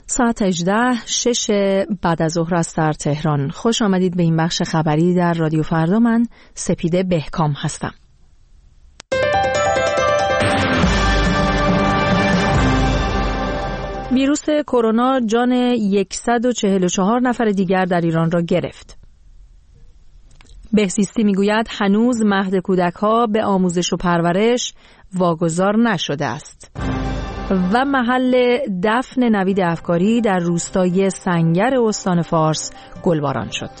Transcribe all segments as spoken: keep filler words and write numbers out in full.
ساعت هجده شش بعد از ظهر است در تهران. خوش آمدید به این بخش خبری در رادیو فردا. من سپیده بهکام هستم. ویروس کرونا جان صد و چهل و چهار نفر دیگر در ایران را گرفت. بهزیستی میگوید هنوز مهد کودک‌ها به آموزش و پرورش واگذار نشده است. و محل دفن نوید افکاری در روستای سنگر استان فارس گلباران شد.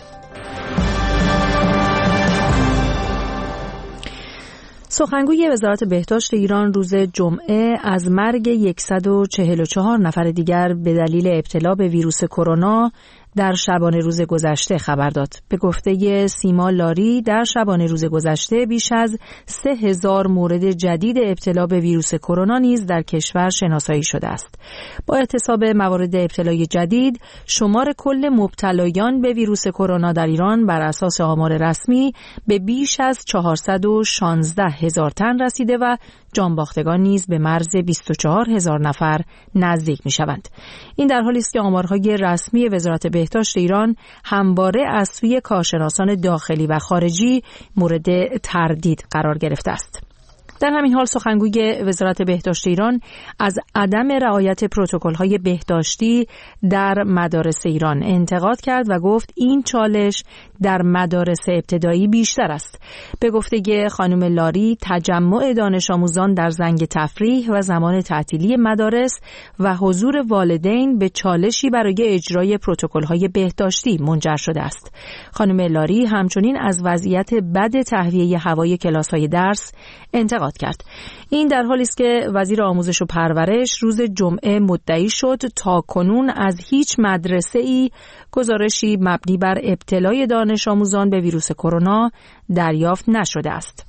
سخنگوی وزارت بهداشت ایران روز جمعه از مرگ صد و چهل و چهار نفر دیگر به دلیل ابتلا به ویروس کرونا در شبانه روز گذشته خبر داد. به گفته سیما لاری در شبانه روز گذشته بیش از سه هزار مورد جدید ابتلا به ویروس کرونا نیز در کشور شناسایی شده است. با احتساب موارد ابتلای جدید، شمار کل مبتلایان به ویروس کرونا در ایران بر اساس آمار رسمی به بیش از چهارصد و شانزده هزار تن رسیده و جانباختگان نیز به مرز بیست و چهار هزار نفر نزدیک می شوند. این در حالی است که آمارهای رسمی وزارت بهداشت ایران همواره از سوی کارشناسان داخلی و خارجی مورد تردید قرار گرفته است. در همین حال سخنگوی وزارت بهداشت ایران از عدم رعایت پروتکل‌های بهداشتی در مدارس ایران انتقاد کرد و گفت این چالش در مدارس ابتدایی بیشتر است. به گفته خانم لاری، تجمع دانش آموزان در زنگ تفریح و زمان تعطیلی مدارس و حضور والدین به چالشی برای اجرای پروتکل‌های بهداشتی منجر شده است. خانم لاری همچنین از وضعیت بد تهویه هوای کلاس‌های درس انتقاد کرد. این در حالی است که وزیر آموزش و پرورش روز جمعه مدعی شد تا کنون از هیچ مدرسه‌ای گزارشی مبنی بر ابتلای دانش آموزان به ویروس کرونا دریافت نشده است.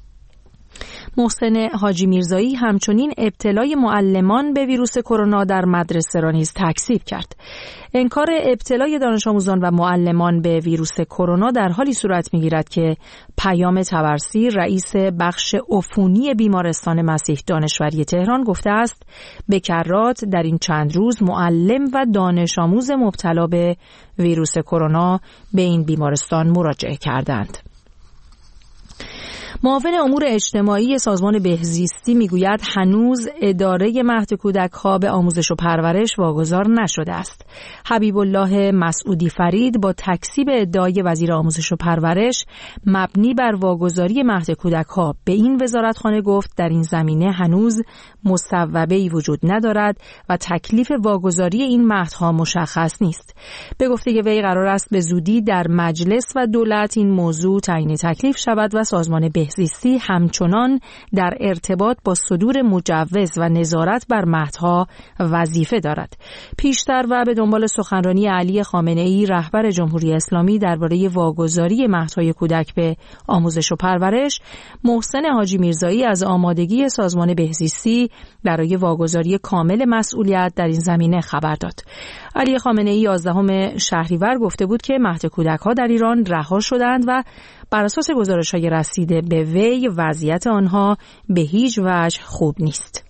محسن حاجی میرزایی همچنین ابتلای معلمان به ویروس کرونا در مدرسه را نیز تکذیب کرد. انکار ابتلای دانش آموزان و معلمان به ویروس کرونا در حالی صورت می‌گیرد که پیام طبرسی، رئیس بخش عفونی بیمارستان مسیح دانشوری تهران گفته است به کرات در این چند روز معلم و دانش آموز مبتلا به ویروس کرونا به این بیمارستان مراجعه کردند. معاون امور اجتماعی سازمان بهزیستی میگوید هنوز اداره مهد کودک‌ها به آموزش و پرورش واگذار نشده است. حبیب الله مسعودی فرید با تکذیب ادعای وزیر آموزش و پرورش مبنی بر واگذاری مهد کودک‌ها به این وزارتخانه گفت در این زمینه هنوز مصوبه‌ای وجود ندارد و تکلیف واگذاری این مهدها مشخص نیست. به گفته وی قرار است به زودی در مجلس و دولت این موضوع تعیین تکلیف شود و سازمان بهزیستی همچنان در ارتباط با صدور مجوز و نظارت بر مهدها وظیفه دارد. پیشتر و به دنبال سخنرانی علی خامنه‌ای رهبر جمهوری اسلامی درباره واگذاری مهدهای کودک به آموزش و پرورش، محسن حاجی میرزایی از آمادگی سازمان بهزیستی برای واگذاری کامل مسئولیت در این زمینه خبر داد. علی خامنه‌ای یازدهم شهریور گفته بود که مهد کودک‌ها در ایران رها شدند و بر اساس گزارش‌های رسیده به وی وضعیت آنها به هیچ وجه خوب نیست.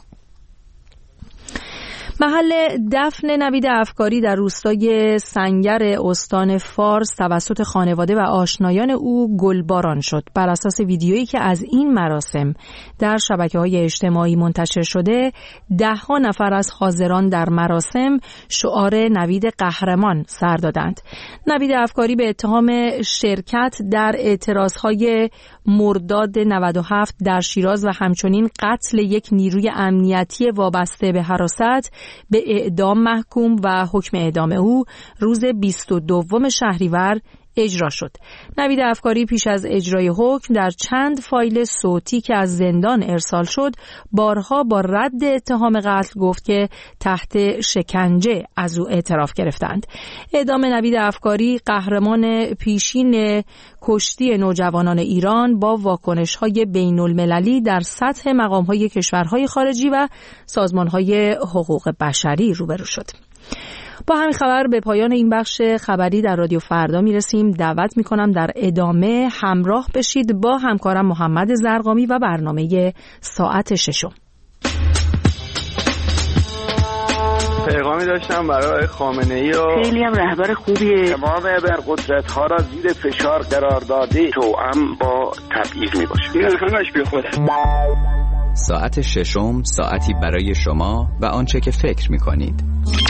محل دفن نوید افکاری در روستای سنگر استان فارس توسط خانواده و آشنایان او گلباران شد. بر اساس ویدیویی که از این مراسم در شبکه‌های اجتماعی منتشر شده، ده ها نفر از حاضران در مراسم شعار نوید قهرمان سر دادند. نوید افکاری به اتهام شرکت در اعتراضهای مرداد نود و هفت در شیراز و همچنین قتل یک نیروی امنیتی وابسته به حراست به اعدام محکوم و حکم اعدام او روز بیست و دوم شهریور اجرا شد. نوید افکاری پیش از اجرای حکم در چند فایل صوتی که از زندان ارسال شد بارها با رد اتهام قتل گفت که تحت شکنجه از او اعتراف گرفتند. اعدام نوید افکاری قهرمان پیشین کشتی نوجوانان ایران با واکنش‌های بین‌المللی در سطح مقام‌های کشورهای خارجی و سازمان‌های حقوق بشری روبرو شد. با همین خبر به پایان این بخش خبری در رادیو فردا میرسیم. دعوت میکنم در ادامه همراه بشید با همکارم محمد زرقامی و برنامه ساعت ششم. پیغام سلامی داشتم برای خامنه‌ای و خیلی هم رهبر خوبیه. تمام ابرقدرت ها را زیر فشار قرار داده توأم با تبعیض میباشه. این همش بی خوده. ساعت ششم، ساعتی برای شما و آنچه که فکر میکنید.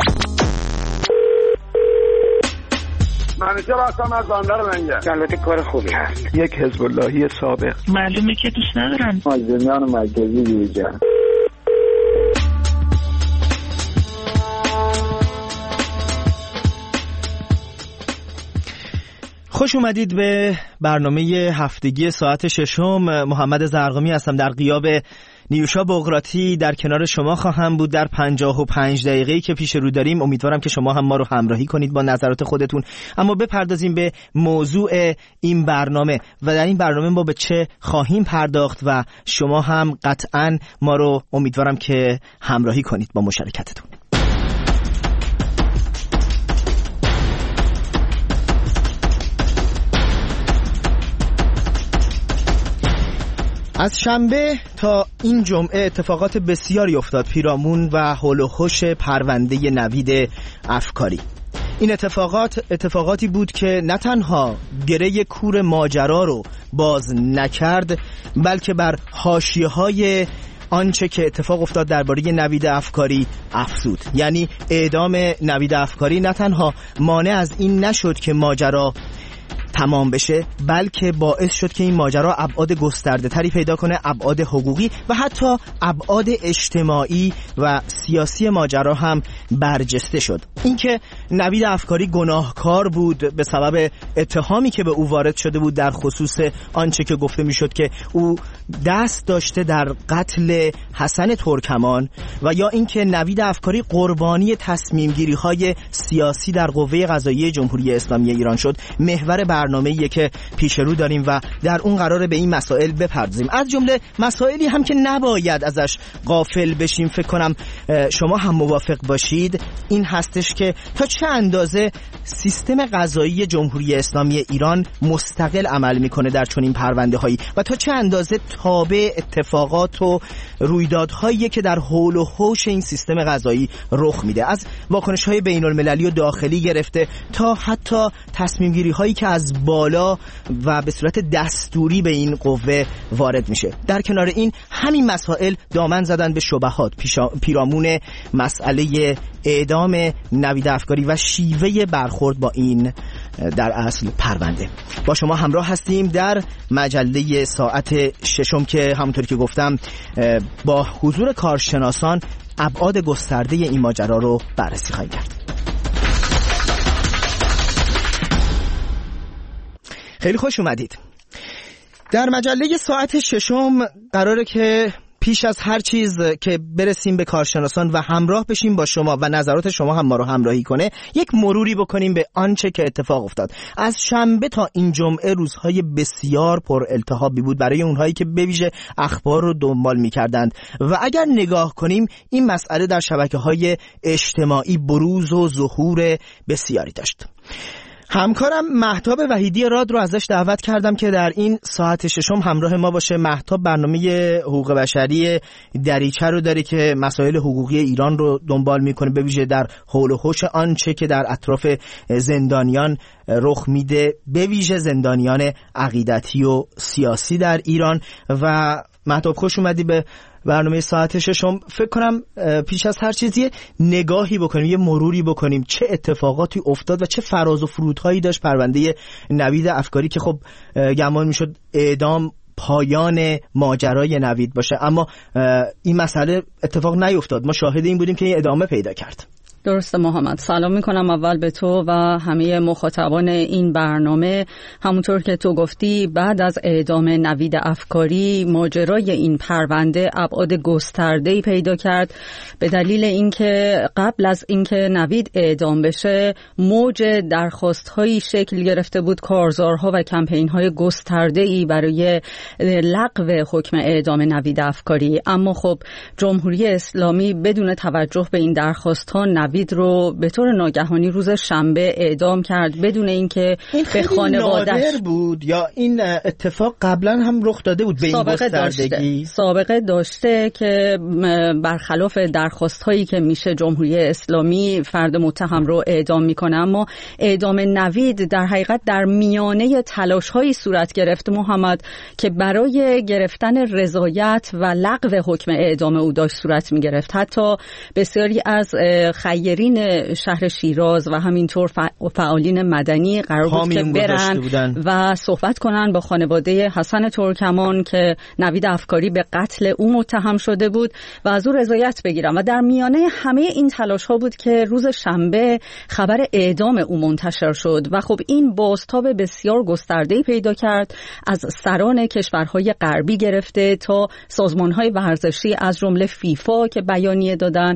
منیجر هستم از بندر منگه. البته کار خوبی هست. یک حزب اللهی سابق. معلومه که دوست ندارن. مازنیان مرکزی دیجن. خوش اومدید به برنامه هفتگی ساعت ششم. محمد زرقامی هستم. در غیاب نیوشا بغراتی در کنار شما خواهم بود در پنجاه و پنج دقیقه‌ای که پیش رو داریم. امیدوارم که شما هم ما رو همراهی کنید با نظرات خودتون. اما بپردازیم به موضوع این برنامه و در این برنامه ما به چه خواهیم پرداخت و شما هم قطعاً ما رو امیدوارم که همراهی کنید با مشارکتتون. از شنبه تا این جمعه اتفاقات بسیاری افتاد پیرامون و حول و حوش پرونده نوید افکاری. این اتفاقات اتفاقاتی بود که نه تنها گره کور ماجرا رو باز نکرد، بلکه بر حاشیه‌های آنچه که اتفاق افتاد درباره نوید افکاری افزود. یعنی اعدام نوید افکاری نه تنها مانع از این نشد که ماجرا تمام بشه، بلکه باعث شد که این ماجرا ابعاد گسترده تری پیدا کنه، ابعاد حقوقی و حتی ابعاد اجتماعی و سیاسی ماجرا هم برجسته شد. اینکه نوید افکاری گناهکار بود به سبب اتهامی که به او وارد شده بود در خصوص آنچه که گفته میشد که او دست داشته در قتل حسن ترکمان، و یا اینکه نوید افکاری قربانی تصمیم گیری های سیاسی در قوه قضاییه جمهوری اسلامی ایران شد، محور برنامه‌ایه که پیش رو داریم و در اون قراره به این مسائل بپردازیم. از جمله مسائلی هم که نباید ازش غافل بشیم، فکر کنم شما هم موافق باشید، این هستش که تا چه اندازه سیستم قضایی جمهوری اسلامی ایران مستقل عمل میکنه در چنین پرونده‌هایی و تا چه اندازه تابع اتفاقات و رویدادهایی که در حول و حوش این سیستم قضایی رخ میده، از واکنش‌های بین‌المللی و داخلی گرفته تا حتی تصمیم گیری هایی که از بالا و به صورت دستوری به این قوه وارد میشه. در کنار این همین مسائل دامن زدن به شبهات پیرامون مسئله اعدام نوید افکاری و شیوه برخورد با این در اصل پرونده. با شما همراه هستیم در مجله ساعت ششم که همونطور که گفتم با حضور کارشناسان ابعاد گسترده این ماجرا رو بررسی خواهیم کرد. خیلی خوش اومدید. در مجله ساعت ششم قراره که پیش از هر چیز که برسیم به کارشناسان و همراه بشیم با شما و نظرات شما هم ما رو همراهی کنه، یک مروری بکنیم به آنچه که اتفاق افتاد. از شنبه تا این جمعه روزهای بسیار پر التهابی بود برای اونهایی که به ویژه اخبار رو دنبال می‌کردند و اگر نگاه کنیم این مسئله در شبکه‌های اجتماعی بروز و ظهور بسیاری داشت. همکارم مهتاب وحیدی راد رو ازش دعوت کردم که در این ساعت ششم همراه ما باشه. مهتاب برنامه حقوق بشری دریچه رو داره که مسائل حقوقی ایران رو دنبال میکنه، به ویژه در حول و حوش آنچه که در اطراف زندانیان رخ میده، به ویژه زندانیان عقیدتی و سیاسی در ایران. و مهتاب خوش اومدی به برنامه ساعت ششم. فکر کنم پیش از هر چیزی نگاهی بکنیم، یه مروری بکنیم چه اتفاقاتی افتاد و چه فراز و فرودهایی داشت پرونده نوید افکاری که خب گمان میشد اعدام پایان ماجرای نوید باشه، اما این مسئله اتفاق نیفتاد. ما شاهد این بودیم که این ادامه پیدا کرد. درسته محمد، سلام میکنم اول به تو و همه مخاطبان این برنامه. همونطور که تو گفتی بعد از اعدام نوید افکاری ماجرای این پرونده ابعاد گسترده‌ای پیدا کرد، به دلیل اینکه قبل از اینکه نوید اعدام بشه موج درخواست‌هایی شکل گرفته بود، کارزارها و کمپین‌های گسترده‌ای برای لغو حکم اعدام نوید افکاری. اما خب جمهوری اسلامی بدون توجه به این درخواست‌ها نوید نوید رو به طور ناگهانی روز شنبه اعدام کرد بدون اینکه به خانواده‌اش بود، یا این اتفاق قبلا هم رخ داده بود به این گستردگی؟ سابقه داشته که برخلاف درخواست‌هایی که میشه جمهوری اسلامی فرد متهم رو اعدام میکنه، اما اعدام نوید در حقیقت در میانه تلاش‌هایی صورت گرفت محمد که برای گرفتن رضایت و لغو حکم اعدام او داشت صورت میگرفت. حتی بسیاری از خیرین شهر شیراز و همینطور فعالین مدنی قرار بود که برن و صحبت کنن با خانواده حسن ترکمان که نوید افکاری به قتل او متهم شده بود و از او رضایت بگیرن، و در میانه همه این تلاش ها بود که روز شنبه خبر اعدام او منتشر شد و خب این بازتاب بسیار گسترده‌ای پیدا کرد، از سران کشورهای غربی گرفته تا سازمان‌های ورزشی از جمله فیفا که بیانیه دادن،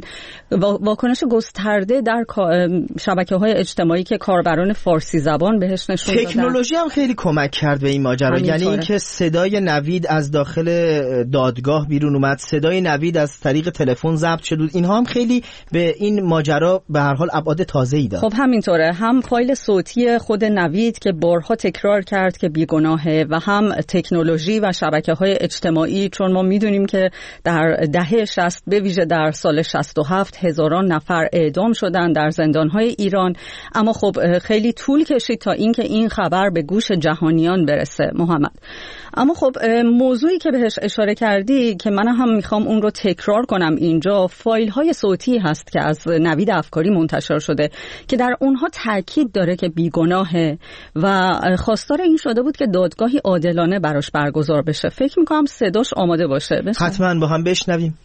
واکنش گسترده در شبکه‌های اجتماعی که کاربران فارسی زبان بهش نشون دادن. تکنولوژی هم خیلی کمک کرد به این ماجرا، یعنی اینکه صدای نوید از داخل دادگاه بیرون اومد، صدای نوید از طریق تلفن ضبط شد، اینها هم خیلی به این ماجرا به هر حال ابعاد تازه‌ای داد. خب همینطوره، هم فایل صوتی خود نوید که بارها تکرار کرد که بیگناهه و هم تکنولوژی و شبکه‌های اجتماعی، چون ما میدونیم که در دهه شصت به ویژه در سال شصت و هفت هزاران نفر اعدام شدن در زندان‌های ایران، اما خب خیلی طول کشید تا اینکه این خبر به گوش جهانیان برسه محمد. اما خب موضوعی که بهش اشاره کردی که من هم میخوام اون رو تکرار کنم اینجا، فایل های صوتی هست که از نوید افکاری منتشر شده که در اونها تاکید داره که بیگناهه و خواستار این شده بود که دادگاهی عادلانه براش برگزار بشه. فکر میکنم صداش آماده باشه. حتما با هم بشنویم.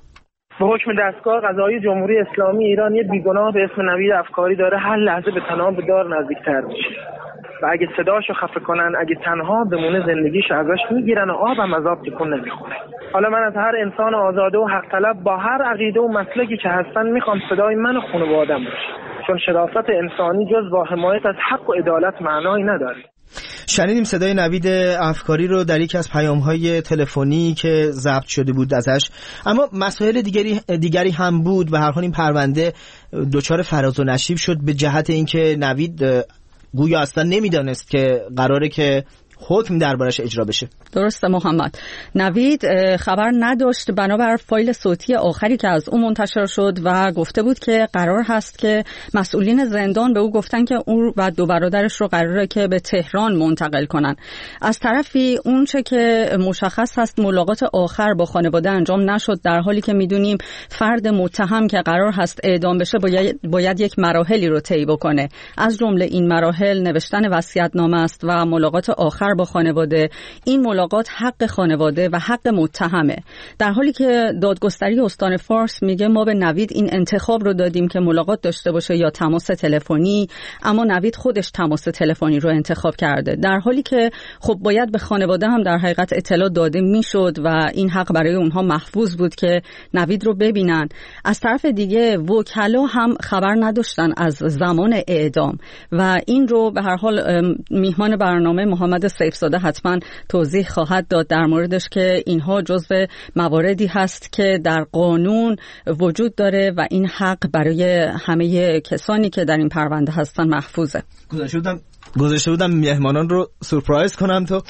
به حکم دستگاه قضایی جمهوری اسلامی ایران یه بیگناه به اسم نوید افکاری داره هر لحظه به تنها به دار نزدیکتر میشه و اگه صداشو خفه کنن، اگه تنها بمونه، زندگیشو ازش میگیرن و آبم از آب تکون نمیخوره. حالا من از هر انسان آزاده و حق طلب با هر عقیده و مسلکی که هستن میخوام صدای من و خانواده‌ام باشه، چون شرافت انسانی جز با حمایت از حق و عدالت معنایی نداره. شنیدیم صدای نوید افکاری رو در یکی از پیام‌های تلفنی که ضبط شده بود ازش، اما مسائل دیگری دیگری هم بود. به هر حال این پرونده دچار فراز و نشیب شد به جهت اینکه نوید گویا اصلا نمیدانست که قراره که حکم دربارش اجرا بشه. درسته محمد. نوید خبر نداشت بنابر فایل صوتی آخری که از اون منتشر شد و گفته بود که قرار هست که مسئولین زندان به او گفتن که اون و دو برادرش رو قراره که به تهران منتقل کنن. از طرفی اون چه که مشخص هست ملاقات آخر با خانواده انجام نشد، در حالی که میدونیم فرد متهم که قرار هست اعدام بشه باید, باید یک مراحلی رو طی بکنه. از جمله این مراحل نوشتن وصیت‌نامه است و ملاقات آخر با خانواده. این ملاقات حق خانواده و حق متهمه، در حالی که دادگستری استان فارس میگه ما به نوید این انتخاب رو دادیم که ملاقات داشته باشه یا تماس تلفنی، اما نوید خودش تماس تلفنی رو انتخاب کرده، در حالی که خب باید به خانواده هم در حقیقت اطلاع داده میشد و این حق برای اونها محفوظ بود که نوید رو ببینن. از طرف دیگه وکلا هم خبر نداشتن از زمان اعدام و این رو به هر حال میهمان برنامه محمد سیفزاده حتما توضیح خواهد داد در موردش که اینها جزو مواردی هست که در قانون وجود داره و این حق برای همه کسانی که در این پرونده هستن محفوظه. گذاشته بودم گذاشته بودم مهمانان رو سورپرایز کنم، تو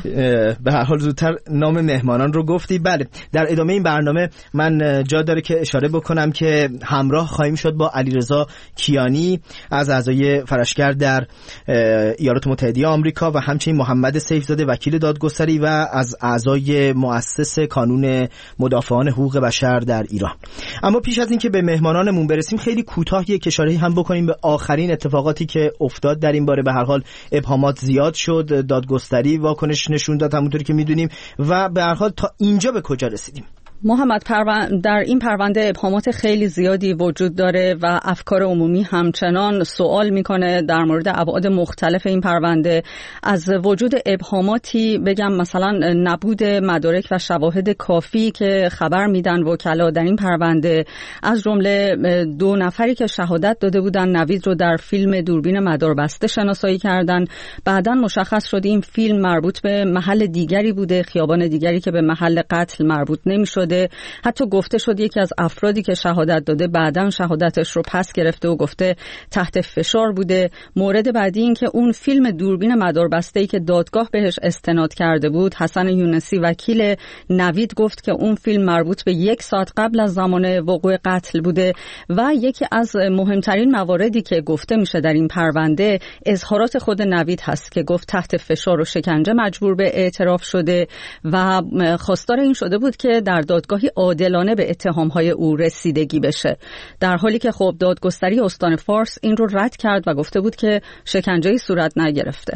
به هر حال زودتر نام مهمانان رو گفتی. بله، در ادامه این برنامه من جا داره که اشاره بکنم که همراه خواهیم شد با علیرضا کیانی از اعضای فرشگر در ایالات متحده آمریکا و همچنین محمد سیفزاده وکیل دادگستری و از اعضای مؤسس کانون مدافعان حقوق بشر در ایران. اما پیش از این که به مهمانانمون برسیم خیلی کوتاه یک اشاره هم بکنیم به آخرین اتفاقاتی که افتاد در این باره. به هر حال ابهامات زیاد شد، دادگستری واکنش نشون داد همونطوری که میدونیم و به هر حال تا اینجا به کجا رسیدیم؟ محمد، در این پرونده ابهامات خیلی زیادی وجود داره و افکار عمومی همچنان سوال میکنه در مورد ابعاد مختلف این پرونده. از وجود ابهاماتی بگم مثلا نبود مدارک و شواهد کافی که خبر میدن وکلا در این پرونده، از جمله دو نفری که شهادت داده بودن نوید رو در فیلم دوربین مداربسته شناسایی کردن. بعداً مشخص شد این فیلم مربوط به محل دیگری بوده، خیابان دیگری که به محل قتل مربوط نمیشد. شده. حتی گفته شد یکی از افرادی که شهادت داده بعداً شهادتش رو پس گرفته و گفته تحت فشار بوده. مورد بعدی این که اون فیلم دوربین مداربسته‌ای که دادگاه بهش استناد کرده بود، حسن یونسی وکیل نوید گفت که اون فیلم مربوط به یک ساعت قبل از زمان وقوع قتل بوده. و یکی از مهمترین مواردی که گفته میشه در این پرونده اظهارات خود نوید هست که گفت تحت فشار و شکنجه مجبور به اعتراف شده و خواستار این شده بود که در دادگاهی عادلانه به اتهامهای او رسیدگی بشه، در حالی که خب دادگستری استان فارس این رو رد کرد و گفته بود که شکنجه‌ای صورت نگرفته.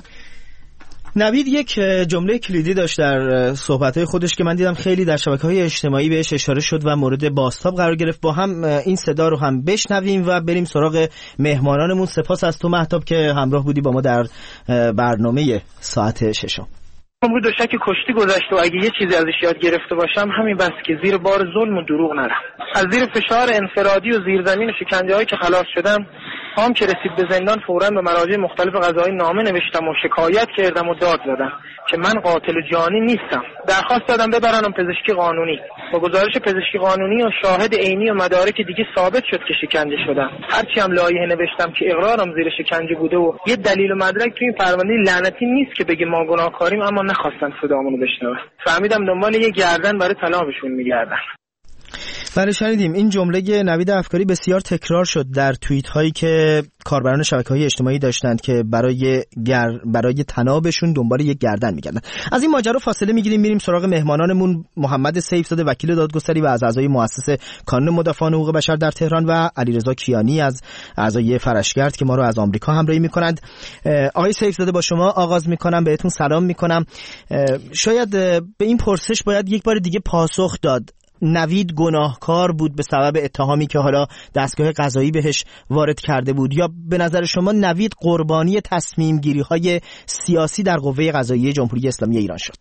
نوید یک جمله کلیدی داشت در صحبت‌های خودش که من دیدم خیلی در شبکه‌های اجتماعی بهش اشاره شد و مورد بازتاب قرار گرفت. با هم این صدا رو هم بشنویم و بریم سراغ مهمانانمون. سپاس از تو مهتاب که همراه بودی با ما در برنامه ساعت ششم. عمر دوشک کشتی گذشت و اگه یه چیزی ازش یاد گرفته باشم همین بس که زیر بار ظلم و دروغ نرم. از زیر فشار انفرادی و زیرزمین و شکنجه‌هایی که خلاص شدم، هم که رسید به زندان فوراً به مراجع مختلف قضایی نامه نوشتم و شکایت کردم و داد زدم که من قاتل جانی نیستم. درخواست دادم ببرنم پزشکی قانونی. با گزارش پزشکی قانونی و شاهد عینی و مدارک دیگه ثابت شد که شکنجه شدم. هرچی هم لایحه نوشتم که اقرارم زیر شکنجه بوده و یه دلیل و مدرک تو این پرونده لعنتی نیست که بگه ما گناهکاریم، اما نخواستن صدامونو بشنون. فهمیدم دنبال یه گردن برای طلاقشون میگردن. بله شنیدیم. این جمله نوید افکاری بسیار تکرار شد در توییت هایی که کاربران شبکه‌های اجتماعی داشتند که برای گر... برای طنابشون دنبال یک گردن می‌گردن. از این ماجرا فاصله می‌گیریم، میریم سراغ مهمانانمون. محمد سیفزاده وکیل دادگستری و از اعضای مؤسسه کانون مدافعان حقوق بشر در تهران و علیرضا کیانی از اعضای فرشگرد که ما رو از آمریکا همراهی می‌کنند. آقای سیفزاده با شما آغاز می‌کنم، بهتون سلام می‌کنم. شاید به این پرسش باید یک بار دیگه پاسخ داد. نوید گناهکار بود به سبب اتهامی که حالا دستگاه قضایی بهش وارد کرده بود، یا به نظر شما نوید قربانی تصمیم گیری های سیاسی در قوه قضاییه جمهوری اسلامی ایران شد؟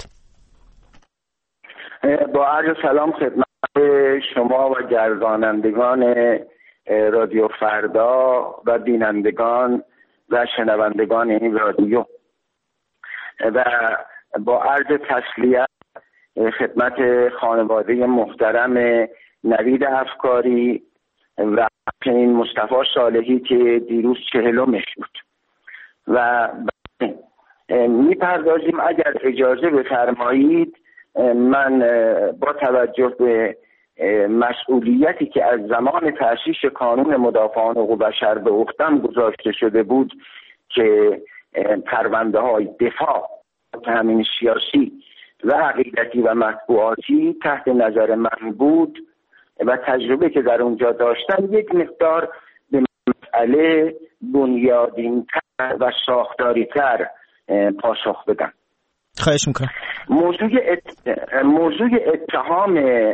با عرض سلام خدمت شما و گردانندگان رادیو فردا و بینندگان و شنوندگان این رادیو، و با عرض تسلیت خدمت خانواده محترم نوید افکاری و این مصطفی صالحی که دیروز چهلمش بود. و میپردازیم اگر اجازه بفرمایید، من با توجه به مسئولیتی که از زمان تأسیس کانون مدافعان حقوق بشر به عهده‌ام گذاشته شده بود که پرونده های دفاع تامین سیاسی و عقیدتی و مطبوعاتی تحت نظر من بود و تجربه که در اونجا داشتم، یک مقدار به مسئله بنیادین‌تر و ساختاری‌تر پاسخ بدم. خواهش میکنم. موضوع ات... موضوع اتهام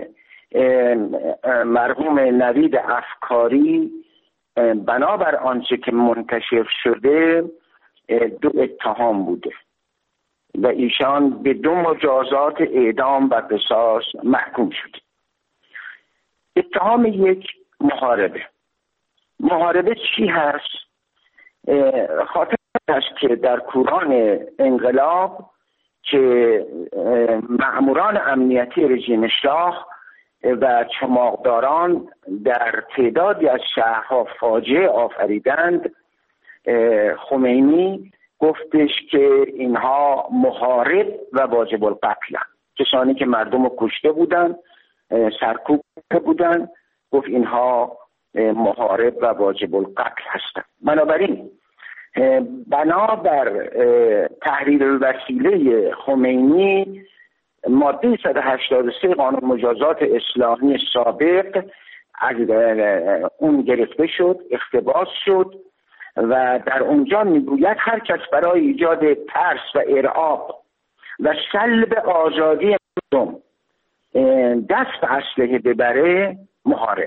مرحوم نوید افکاری بنابر آنچه که منتشر شده دو اتهام بوده و ایشان به دو مجازات اعدام و قصاص محکوم شد. اتهام یک محاربه. محاربه چی هست؟ خاطر است که در کوران انقلاب که مأموران امنیتی رژیم شاه و چماقداران در تعدادی از شهرها فاجعه آفریدند، خمینی گفتش که اینها محارب و واجب القتل هستند. کسانی که مردم رو کشته بودن، سرکوب بودن، گفت اینها محارب و واجب القتل هستند. بنابراین بنابر تحریر الوسیله خمینی ماده صد و هشتاد و سه قانون مجازات اصلاحی سابق از اون گرفته شد، اقتباس شد و در اونجا میگوید هر کس برای ایجاد ترس و ارعاب و سلب آزادی مردم دست به اسلحه ببره محارب.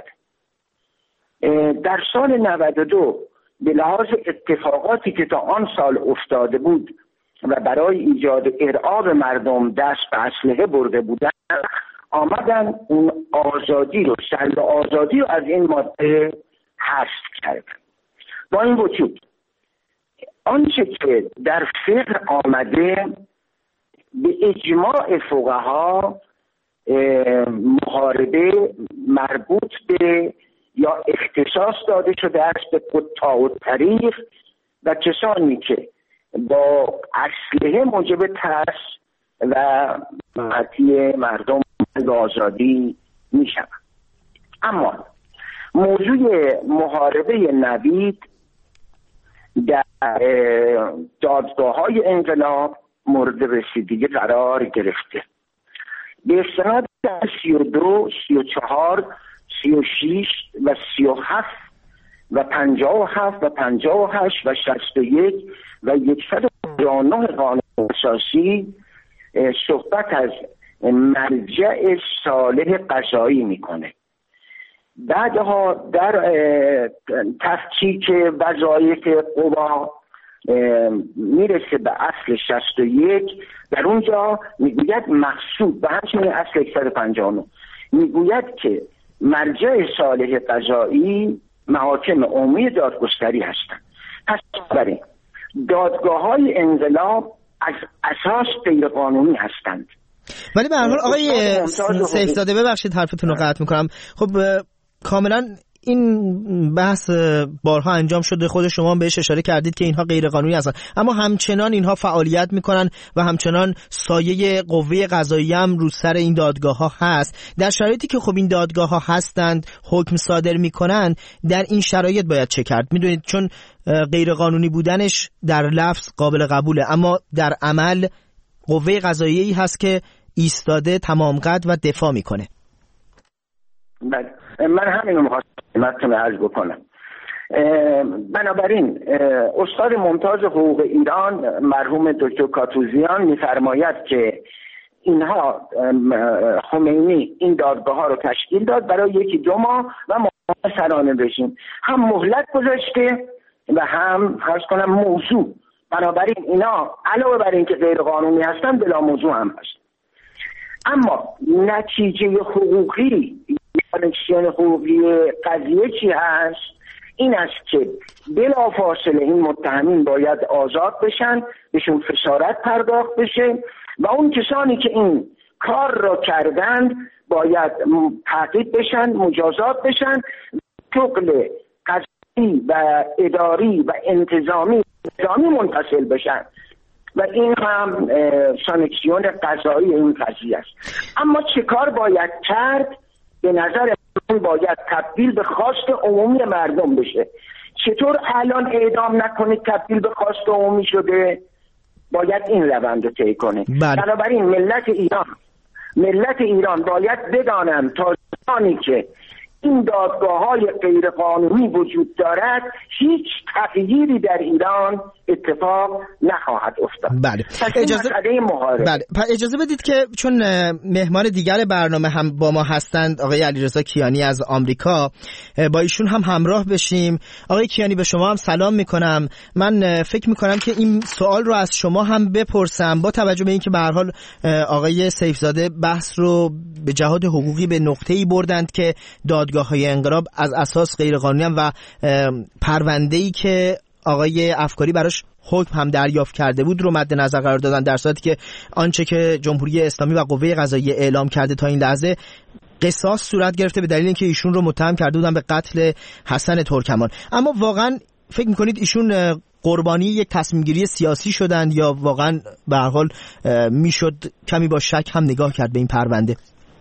در سال نود و دو به لحاظ اتفاقاتی که تا آن سال افتاده بود و برای ایجاد ارعاب مردم دست به اسلحه برده بودن، آمدن اون آزادی رو، سلب آزادی رو از این ماده حذف کردن. با این وجود آنچه که در فقه آمده به اجماع فقها محاربه مربوط به یا اختصاص داده شده است به قطاع الطریق و کسانی که با اسلحه موجب ترس و راحتی مردم به آزادی می شود. اما موضوع محاربه نوید در دادگاه‌های انقلاب مورد رسیدگی قرار گرفته. به استناد سی و دو، سی و چهار، سی و شش و سی و هفت و پنجاه و هفت و پنجاه و هشت و شصت و یک و صد و پنجاه و نه قانون اساسی صحبت از مرجع صالح قضایی میکنه. بعدها در تفکیک وظایف قوا میرسه به اصل شصت و یک، در اونجا میگوید مقصود و همچنین اصل صد و پنجاه و نه میگوید که مرجع صالح قضایی محاکم عمومی دادگستری هستند. پس برای دادگاه های انقلاب از اساس غیر قانونی هستند. ولی به هر حال آقای سیفزاده، ببخشید حرفتون رو قطع میکنم، خب کاملا این بحث بارها انجام شده، خود شما بهش اشاره کردید که اینها غیر قانونی هستن، اما همچنان اینها فعالیت میکنن و همچنان سایه قوه قضاییه هم رو سر این دادگاه ها هست. در شرایطی که خب این دادگاه ها هستند، حکم صادر میکنن، در این شرایط باید چه کرد؟ میدونید چون غیر قانونی بودنش در لفظ قابل قبوله، اما در عمل قوه قضاییه‌ای هست که ایستاده تمام قد و دفاع میکنه. بله، من همین رو می‌خواستم خدمتتون عرض بکنم. بنابراین استاد ممتاز حقوق ایران مرحوم دکتر کاتوزیان می‌فرماید که اینها خمینی این دادگاه ها رو تشکیل داد برای یکی دو ماه و مقام سرانه رژیم هم مهلت گذاشته و هم فرض کنم موضوع. بنابراین اینا علاوه بر اینکه غیر قانونی هستن بلا موضوع هم هست. اما نتیجه حقوقی سانکسیون حقوقی قضیه چی هست؟ این است که بلافاصله این متهمین باید آزاد بشن، بهشون خسارت پرداخت بشه و اون کسانی که این کار را کردند باید تعقیب بشن، مجازات بشن، شغل قضایی و اداری و انتظامی انتظامی منفصل بشن و این هم سانکسیون قضایی این قضیه است. اما چه کار باید کرد؟ به نظر من باید تبدیل به خواست عمومی مردم بشه. چطور الان اعدام نکنید تبدیل به خواست عمومی شده؟ باید این روند رو طی کنه. بنابراین ملت ایران ملت ایران باید بدانم تا زمانی که این دادگاه‌های غیر قانونی وجود دارد هیچ تغییری در ایران اتفاق نخواهد افتاد. بله. اجازه بله. اجازه بدید که چون مهمان دیگر برنامه هم با ما هستند آقای علیرضا کیانی از آمریکا، با ایشون هم همراه بشیم. آقای کیانی، به شما هم سلام میکنم. من فکر میکنم که این سوال رو از شما هم بپرسم با توجه به اینکه به هر حال آقای سیفزاده بحث رو به جهاد حقوقی به نقطه‌ای بردند که دادگاه‌های انقلاب از اساس غیر قانونی و پرونده‌ای که آقای افکاری براش حکم هم دریافت کرده بود رو مد نظر قرار دادن، در صورتی که آنچه که جمهوری اسلامی و قوه قضاییه اعلام کرده تا این لحظه قصاص صورت گرفته به دلیل اینکه ایشون رو متهم کرده بودن به قتل حسن ترکمان. اما واقعا فکر می‌کنید ایشون قربانی یک تصمیم گیری سیاسی شدند یا واقعا به هر حال میشد کمی با شک هم نگاه کرد به این پرونده؟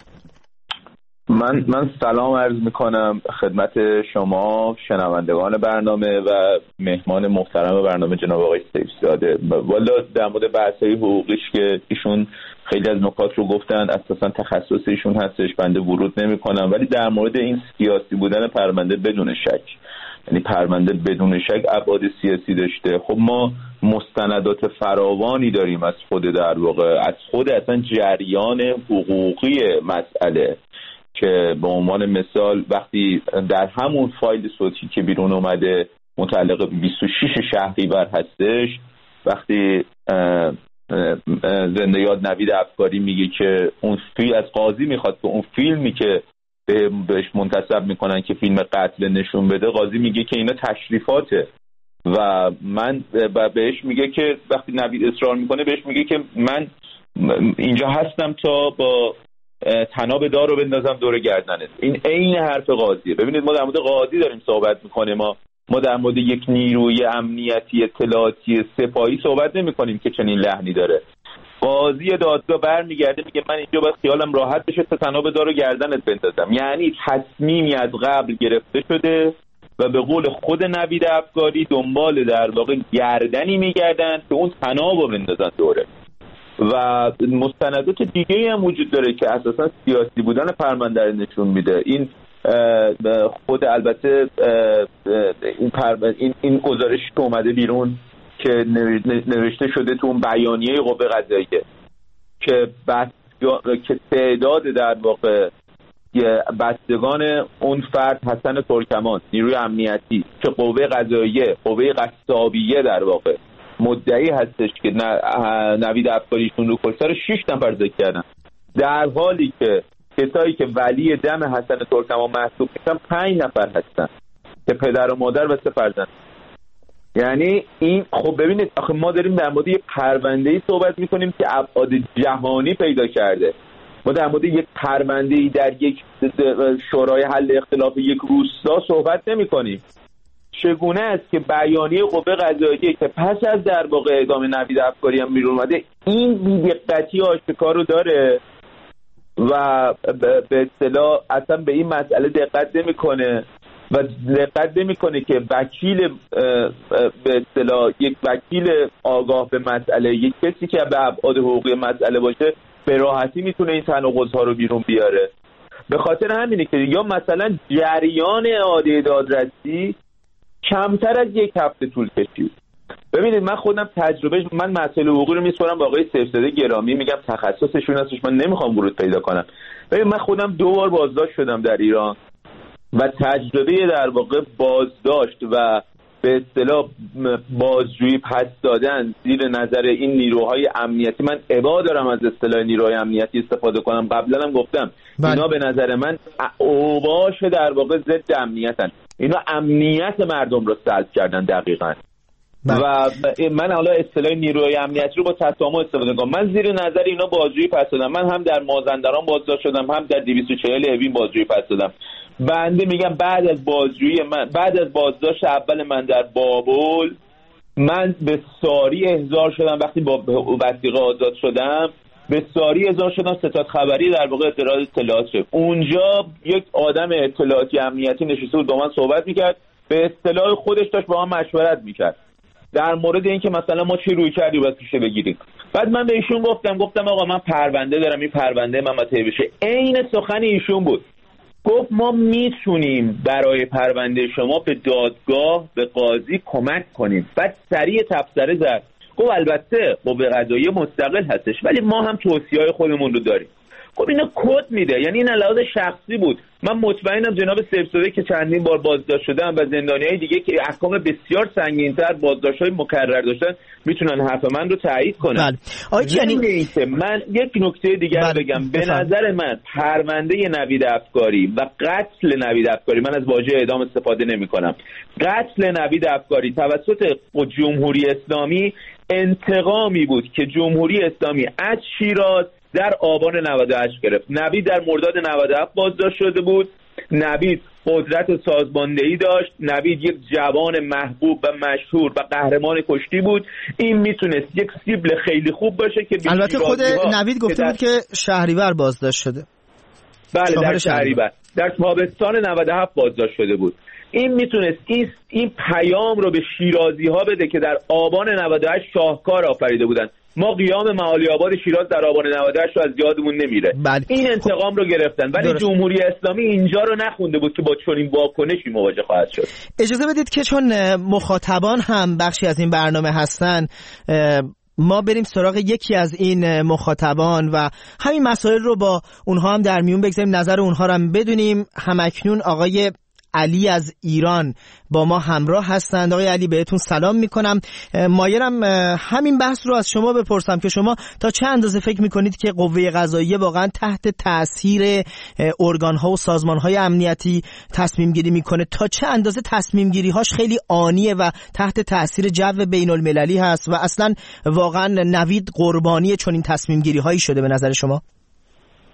من من سلام عرض میکنم خدمت شما شنوندگان برنامه و مهمان محترم برنامه جناب آقای سیفزاده. والا در مورد بحث‌های حقوقیش که ایشون خیلی از نکات رو گفتن، اساسا تخصص ایشون هستش، بنده ورود نمی‌کنم، ولی در مورد این سیاسی بودن پرونده بدون شک، یعنی پرونده بدون شک ابعاد سیاسی داشته. خب ما مستندات فراوانی داریم از خود در واقع از خود اصلا جریان حقوقی مسئله که به عنوان مثال وقتی در همون فایل صوتی که بیرون اومده متعلق به بیست و شش شهریور هستش، وقتی زنده یاد نوید افکاری میگه که اون فیلم از قاضی میخواد که اون فیلمی که بهش منتسب میکنن که فیلم قتل نشون بده، قاضی میگه که اینا تشریفاته و من بهش میگه که وقتی نوید اصرار میکنه بهش میگه که من اینجا هستم تا با تناب دار رو بندازم دور گردنت. این عین حرف قاضیه. ببینید ما در مورد قاضی داریم صحبت میکنیم، ما ما در مورد یک نیروی امنیتی اطلاعاتی سپاهی صحبت نمیکنیم که چنین لحنی داره. قاضی دادگاه برمیگرده میگه من اینجا باید خیالم راحت بشه تا تناب دار رو گردنت بندازم. یعنی تصمیمی از قبل گرفته شده و به قول خود نوید افکاری دنبال در واقع گردنی میگردن که اون تناب رو بندازن دوره. و مستندات دیگه هم وجود داره که اساسا سیاسی بودن پرونده رو نشون میده. این خود البته این این این گزارشی که اومده بیرون که نوشته شده تو اون بیانیه قوه قضاییه که بس که تعداد در واقع بستگان اون فرد حسن ترکمان نیروی امنیتی که قوه قضاییه قوه قصابیه در واقع مدعی هستش که نوید افکاریشون رو کشته رو شش نفر ذکر کردن، در حالی که کسایی که ولی دم حسن ترکمان محسوب میشن پنج نفر هستن که پدر و مادر و سه فرزند. یعنی این خب ببینید آخه ما داریم در مورد یک پرونده‌ای صحبت میکنیم که ابعاد جهانی پیدا کرده. ما در مورد یک پرونده‌ای در یک شورای حل اختلاف یک روستا صحبت نمی‌کنیم. چگونه است که بیانیه قوه قضاییه که پس از در واقع اعدام نوید افکاری هم بیرون اومده این بی‌دقتی آشکار رو داره و به اصطلاح اصلا به این مسئله دقت نمی‌کنه و دقت نمی‌کنه که وکیل به اصطلاح یک وکیل آگاه به مسئله، یک کسی که به ابعاد حقوقی مسئله باشه به راحتی میتونه این تناقض‌ها رو بیرون بیاره. به خاطر همینه که یا مثلا جریان اعاده دادرسی کمتر از یک هفته طول کشید. ببینید من خودم تجربه من مسئله حقوقی رو میسپارم با آقای سیف‌زاده گرامی، میگم تخصصشون هستش، من نمیخوام ورود پیدا کنم. ببین من خودم دو بار بازداشت شدم در ایران و تجربه در واقع بازداشت و به اصطلاح بازجویی پس دادن زیر نظر این نیروهای امنیتی، من ابا دارم از اصطلاح نیروهای امنیتی استفاده کنم، قبلا هم گفتم بله. اینا به نظر من اوباش در واقع ضد امنیتن، اینا امنیت مردم رو سلب کردن دقیقاً بله. و من حالا اصطلاح نیروهای امنیتی رو با تسامح استفاده کنم. من زیر نظر اینا بازجویی پس دادم، من هم در مازندران بازداشت شدم هم در دویست و چهل اوین بازجویی پس دادم. بنده میگم بعد از بازجویی من بعد از بازداشت اول من در بابل من به ساری احضار شدم. وقتی با وثیقه آزاد شدم به ساری احضار شدم، ستاد خبری در واقع اطلاعات اطلاعات شد. اونجا یک آدم اطلاعاتی امنیتی نشسته بود با من صحبت میکرد، به اصطلاح خودش داشت با من مشورت میکرد در مورد اینکه مثلا ما چی روی کردی باید پیشه بگیریم. بعد من به ایشون گفتم گفتم آقا من پرونده دارم، این پرونده من باید بشه. عین سخن ایشون بود. گفت ما میتونیم برای پرونده شما به دادگاه به قاضی کمک کنیم. بعد سریع تبصره زد گفت البته قوه قضاییه مستقل هستش ولی ما هم توصیه‌های خودمون رو داریم. خب اینو کد میده، یعنی این لحاظ شخصی بود. من مطمئنم جناب سیف‌زاده که چندین بار بازداشت شدن و زندانیای دیگه که احکام بسیار سنگین‌تر بازداشت‌های مکرر داشتن میتونن حرف من رو تایید کنن. بله. آقای کیانی من یک نکته دیگر بله. بگم به بفرد. نظر من پرونده نوید افکاری و قتل نوید افکاری، من از واژه اعدام استفاده نمی‌کنم، قتل نوید افکاری توسط جمهوری اسلامی انتقامی بود که جمهوری اسلامی از شیراز در آبان نود و هشت گرفت. نوید در مرداد نود و هفت بازداشت شده بود. نوید قدرت سازماندهی داشت. نوید یک جوان محبوب و مشهور و قهرمان کشتی بود. این میتونست یک سیبل خیلی خوب باشه که البته خود نوید گفته در... بود که شهریور بازداشت شده. بله در شهریور در تابستان نود و هفت بازداشت شده بود. این میتونست این, این پیام رو به شیرازی ها بده که در آبان نود و هشت شاهکار آفریده بودن. ما قیام معالی آباد شیراز در آبان نود و هشت رو از یادمون نمیره. بله. این انتقام رو گرفتن ولی درست. جمهوری اسلامی اینجا رو نخونده بود که با چنین واکنشی مواجه خواهد شد. اجازه بدید که چون مخاطبان هم بخشی از این برنامه هستن ما بریم سراغ یکی از این مخاطبان و همین مسائل رو با اونها هم در میون بگذاریم، نظر اونها رو هم بدونیم. همکنون آقای علی از ایران با ما همراه هستند. آقای علی بهتون سلام میکنم. مایرم همین بحث رو از شما بپرسم که شما تا چه اندازه فکر میکنید که قوه قضاییه واقعا تحت تاثیر ارگان‌ها و سازمان‌های امنیتی تصمیم گیری میکنه، تا چه اندازه تصمیم گیری هاش خیلی آنیه و تحت تاثیر جو بین المللی هست و اصلا واقعا نوید قربانی چنین تصمیم گیری هایی شده به نظر شما؟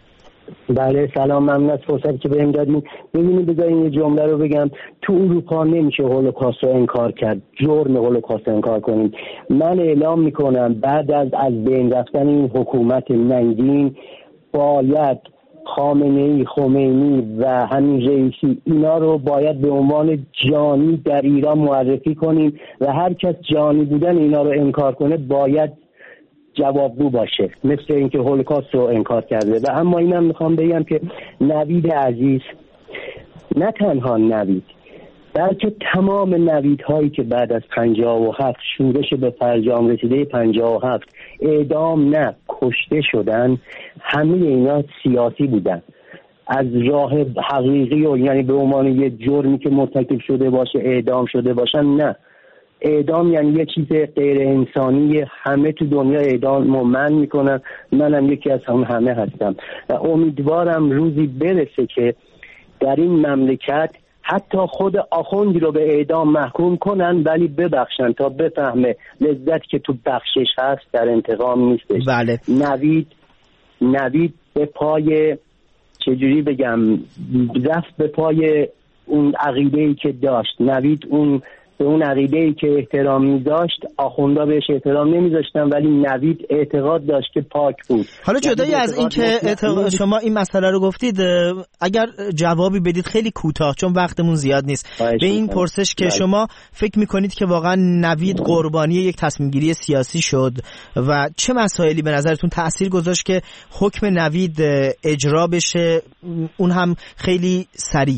بله سلام، ممنون از فرصتی که بهم دادین. ببینید بذارین یه جمله رو بگم. تو اروپا نمیشه هولوکاست رو انکار کرد، جرم هولوکاست رو انکار کنید. من اعلام میکنم بعد از از بین رفتن این حکومت ننگین باید خامنه‌ای، خمینی و همین رئیسی اینا رو باید به عنوان جانی در ایران معرفی کنیم و هر کس جانی بودن اینا رو انکار کنه باید جوابگو باشه، مثل اینکه هولوکاست رو انکار کرده. و اما اینم میخوام بگم که نوید عزیز، نه تنها نوید بلکه تمام نویدهایی که بعد از پنجاه و هفت شورش به فرجام رسیده پنجاه و هفت اعدام نه کشته شدن، همه اینا سیاسی بودن. از راه حقیقی و یعنی به عنوان یه جرمی که مرتکب شده باشه اعدام شده باشن، نه. اعدام یعنی یه چیز غیر انسانی، همه تو دنیا اعدام رو منع میکنن، منم یکی از هم همه هستم و امیدوارم روزی برسه که در این مملکت حتی خود آخوندی رو به اعدام محکوم کنن ولی ببخشن تا بفهمه لذت که تو بخشش هست در انتقام نیستش. بله. نوید نوید به پای چجوری بگم رفت به پای اون عقیده‌ای که داشت. نوید اون به اون عقیده‌ای که احترام می‌داشت آخوندا بهش احترام نمی‌ذاشتن ولی نوید اعتقاد داشت که پاک بود. حالا جدای از این که اعتقاد شما این مسئله رو گفتید، اگر جوابی بدید خیلی کوتاه چون وقتمون زیاد نیست به این پرسش که شما فکر می‌کنید که واقعا نوید قربانی یک تصمیم گیری سیاسی شد و چه مسائلی به نظرتون تأثیر گذاشت که حکم نوید اجرا بشه، اون هم خیلی سریع؟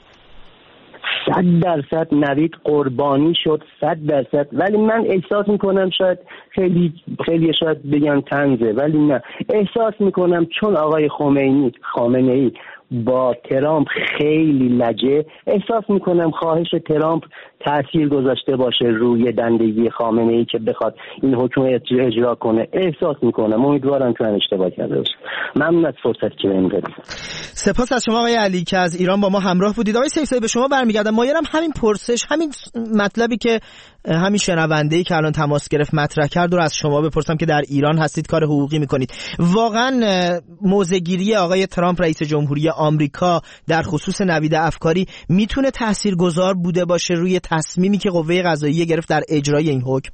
صد درصد نوید قربانی شد، صد درصد. ولی من احساس میکنم شاید خیلی خیلی شاید بگن طنزه، ولی نه، احساس میکنم چون آقای خمینی خامنه‌ای با ترامپ خیلی لجه، احساس میکنم خواهش ترامپ تأثیر گذاشته باشه روی دندگی خامنه‌ای که بخواد این حکم اجرا کنه. احساس میکنم، امیدوارم که من اشتباه کرده باشم. ممنون از فرصتی که بهم دادید. سپاس از شما آقای علی که از ایران با ما همراه بودید. آقای سیفزاده به شما برمیگردم. مایرم همین پرسش، همین مطلبی که همین شنونده‌ای که الان تماس گرفت مطرح کرد رو از شما بپرسم که در ایران هستید، کار حقوقی میکنید. واقعا موضع‌گیری آقای ترامپ رئیس جمهوری آمریکا در خصوص نوید افکاری میتونه تاثیرگذار بوده باشه روی تصمیمی که قوه قضاییه گرفت در اجرای این حکم؟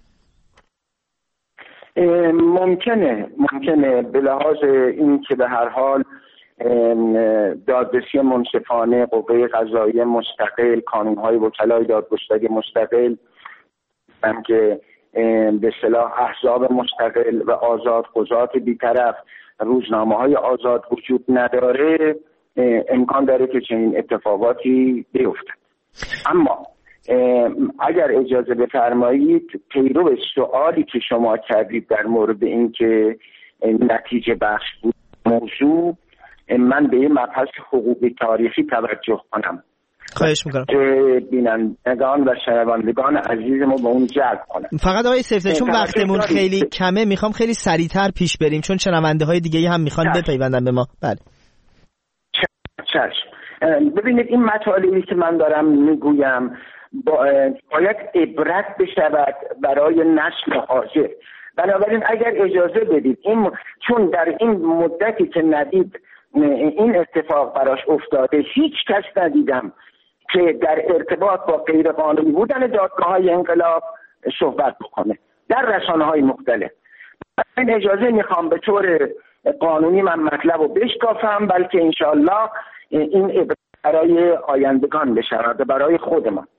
ممکنه ممکنه به لحاظ این که به هر حال دادرسی منصفانه، قوه قضاییه مستقل، کانون‌های وکلای دادگستری مستقل، هم که به اصطلاح احزاب مستقل و آزاد، قضات بی‌طرف، روزنامه‌های آزاد وجود نداره، امکان داره که چنین اتفاقاتی بیفتد. اما اگر اجازه بفرمایید پیرو سوالی که شما کردید در مورد این که نتیجه بخش بود موضوع، من به یه مبحث حقوقی تاریخی توجه کنم. خواهش میکنم که بینندگان و شنوندگان عزیزمو به اون جلب کنم. فقط آقای سیفزاده چون وقتمون خیلی کمه میخوام خیلی سریعتر پیش بریم چون شنونده های دیگه هم میخوان بپیوندن به ما. بله چشم. ببینید این مطالبی که من دارم میگویم باید عبرت بشود برای نسل حاضر. بنابراین اگر اجازه بدید این چون در این مدتی که ندید این اتفاق براش افتاده، هیچ کس ندیدم که در ارتباط با غیر قانونی بودن دادگاه‌های انقلاب صحبت بکنه در رسانه‌های مختلف. من اجازه میخوام به طور قانونی من مطلب رو بشکافم، بلکه انشاءالله این عبرت برای آیندگان بشود، برای خودمان.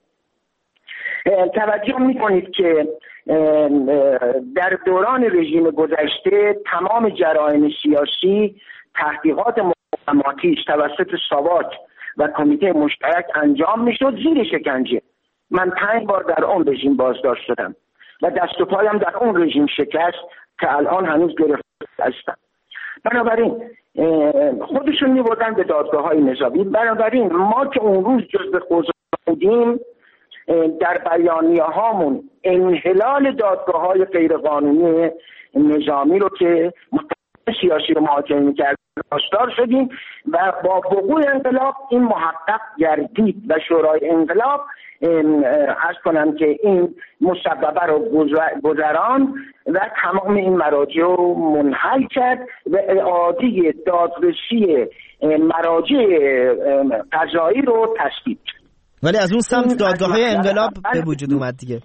توجه میکنید که در دوران رژیم گذشته تمام جرایم سیاسی تحقیقات مقدماتیش توسط ساواک و کمیته مشترک انجام میشد زیر شکنجه. من پنج بار در اون رژیم بازداشت شدم و دست و پایم در اون رژیم شکست که الان هنوز گرفته هستم. بنابراین خودشون میبردن به دادگاه‌های نظامی. بنابراین ما که اون روز جزو قضات بودیم در بیانیه هامون انحلال دادگاه‌های غیرقانونی نظامی رو که متهم سیاسی رو محاکمه می‌کرد خواستار شدیم و با وقوع انقلاب این محقق گردید و شورای انقلاب عرض کنم که این مسببه رو گذران و تمام این مراجع رو منحل کرد و اعاده دادرسی مراجع قضایی رو تثبیت. ولی از اون سمت دادگاه‌های انقلاب به وجود اومد دیگه.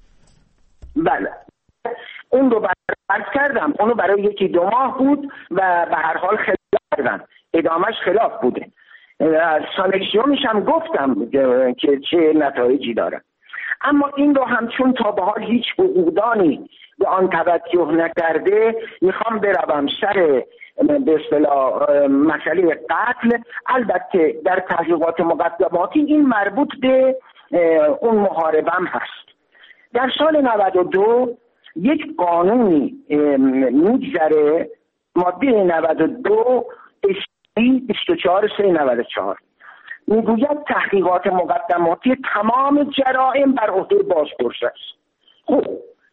بله اون رو برد کردم، اونو برای یکی دو ماه بود و به هر حال خلاف کردن، ادامهش خلاف بوده. سالکسیونش هم گفتم که چه نتایجی داره، اما این رو هم چون تا به حال هیچ حقوقدانی به آن توجه نکرده میخوام بروم سر به اصطلاح مسئله قتل. البته در تحقیقات مقدماتی این مربوط به اون محاربم هست. در سال نود و دو یک قانونی میگذره، ماده نود و دو بیست و چهار سه نود و چهار میگوید تحقیقات مقدماتی تمام جرائم بر عهده بازپرس است. خب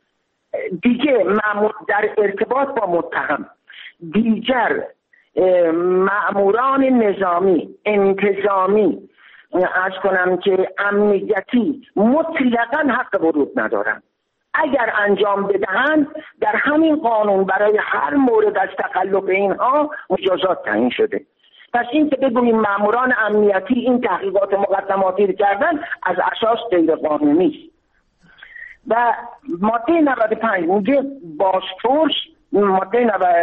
دیگه مأمور در ارتباط با متهم دیگر مأموران نظامی انتظامی از کنم که امنیتی مطلقاً حق ورود ندارن. اگر انجام بدهند در همین قانون برای هر مورد از تخلف اینها مجازات تعیین شده. پس این که بگوییم مأموران امنیتی این تحقیقات مقدماتی رو کردن از اساس غیر قانونی است. و ماده نود و پنج میگه بازپرس، ماده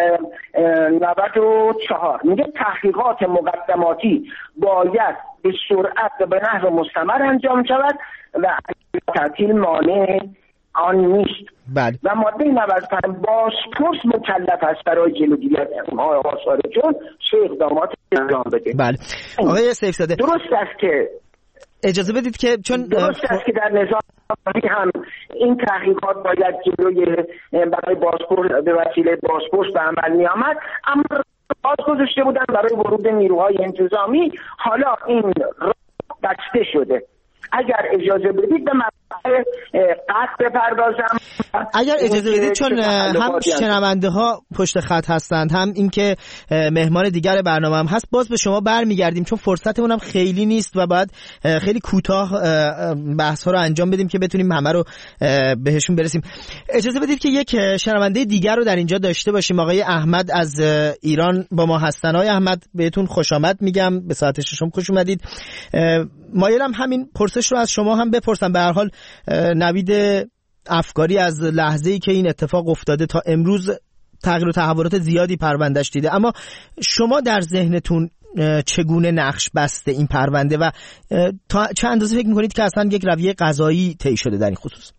نود و چهار میگه تحقیقات مقدماتی باید به سرعت و به نحو مستمر انجام شود و تعطیل مانع آن نیست. بله. و ماده نود و پنج بازپرس مکلف است برای جلوگیری از آثار جرم چه اقدامات انجام بده. بله. آقای سیفزاده درست است که اجازه بدید که چون درست است که در نظام هم این تحقیقات باید جلوی برای بازپرس به وسیله بازپرس به عمل می آمد، اما باز گذاشته بودن برای ورود نیروهای انتظامی. حالا این بسته شده. اگر اجازه بدید به مسئله قصد بپردازم. اگر اجازه بدید چون هم شنونده ها پشت خط هستند هم اینکه مهمان دیگر برنامه هم هست، باز به شما برمیگردیم چون فرصتمون هم خیلی نیست و باید خیلی کوتاه بحث ها رو انجام بدیم که بتونیم همه رو بهشون برسیم. اجازه بدید که یک شنونده دیگر رو در اینجا داشته باشیم. آقای احمد از ایران با ما هستن. آقای احمد بهتون خوش آمد میگم، به ساعت ششم خوش اومدید. مایلم همین پرسش رو از شما هم بپرسم. به هر حال نوید افکاری از لحظه‌ای که این اتفاق افتاده تا امروز تغییر و تحولات زیادی پروندهش دیده، اما شما در ذهنتون چگونه نقش بسته این پرونده و تا چه اندازه فکر می‌کنید که اصلا یک رویه قضایی طی شده در این خصوص؟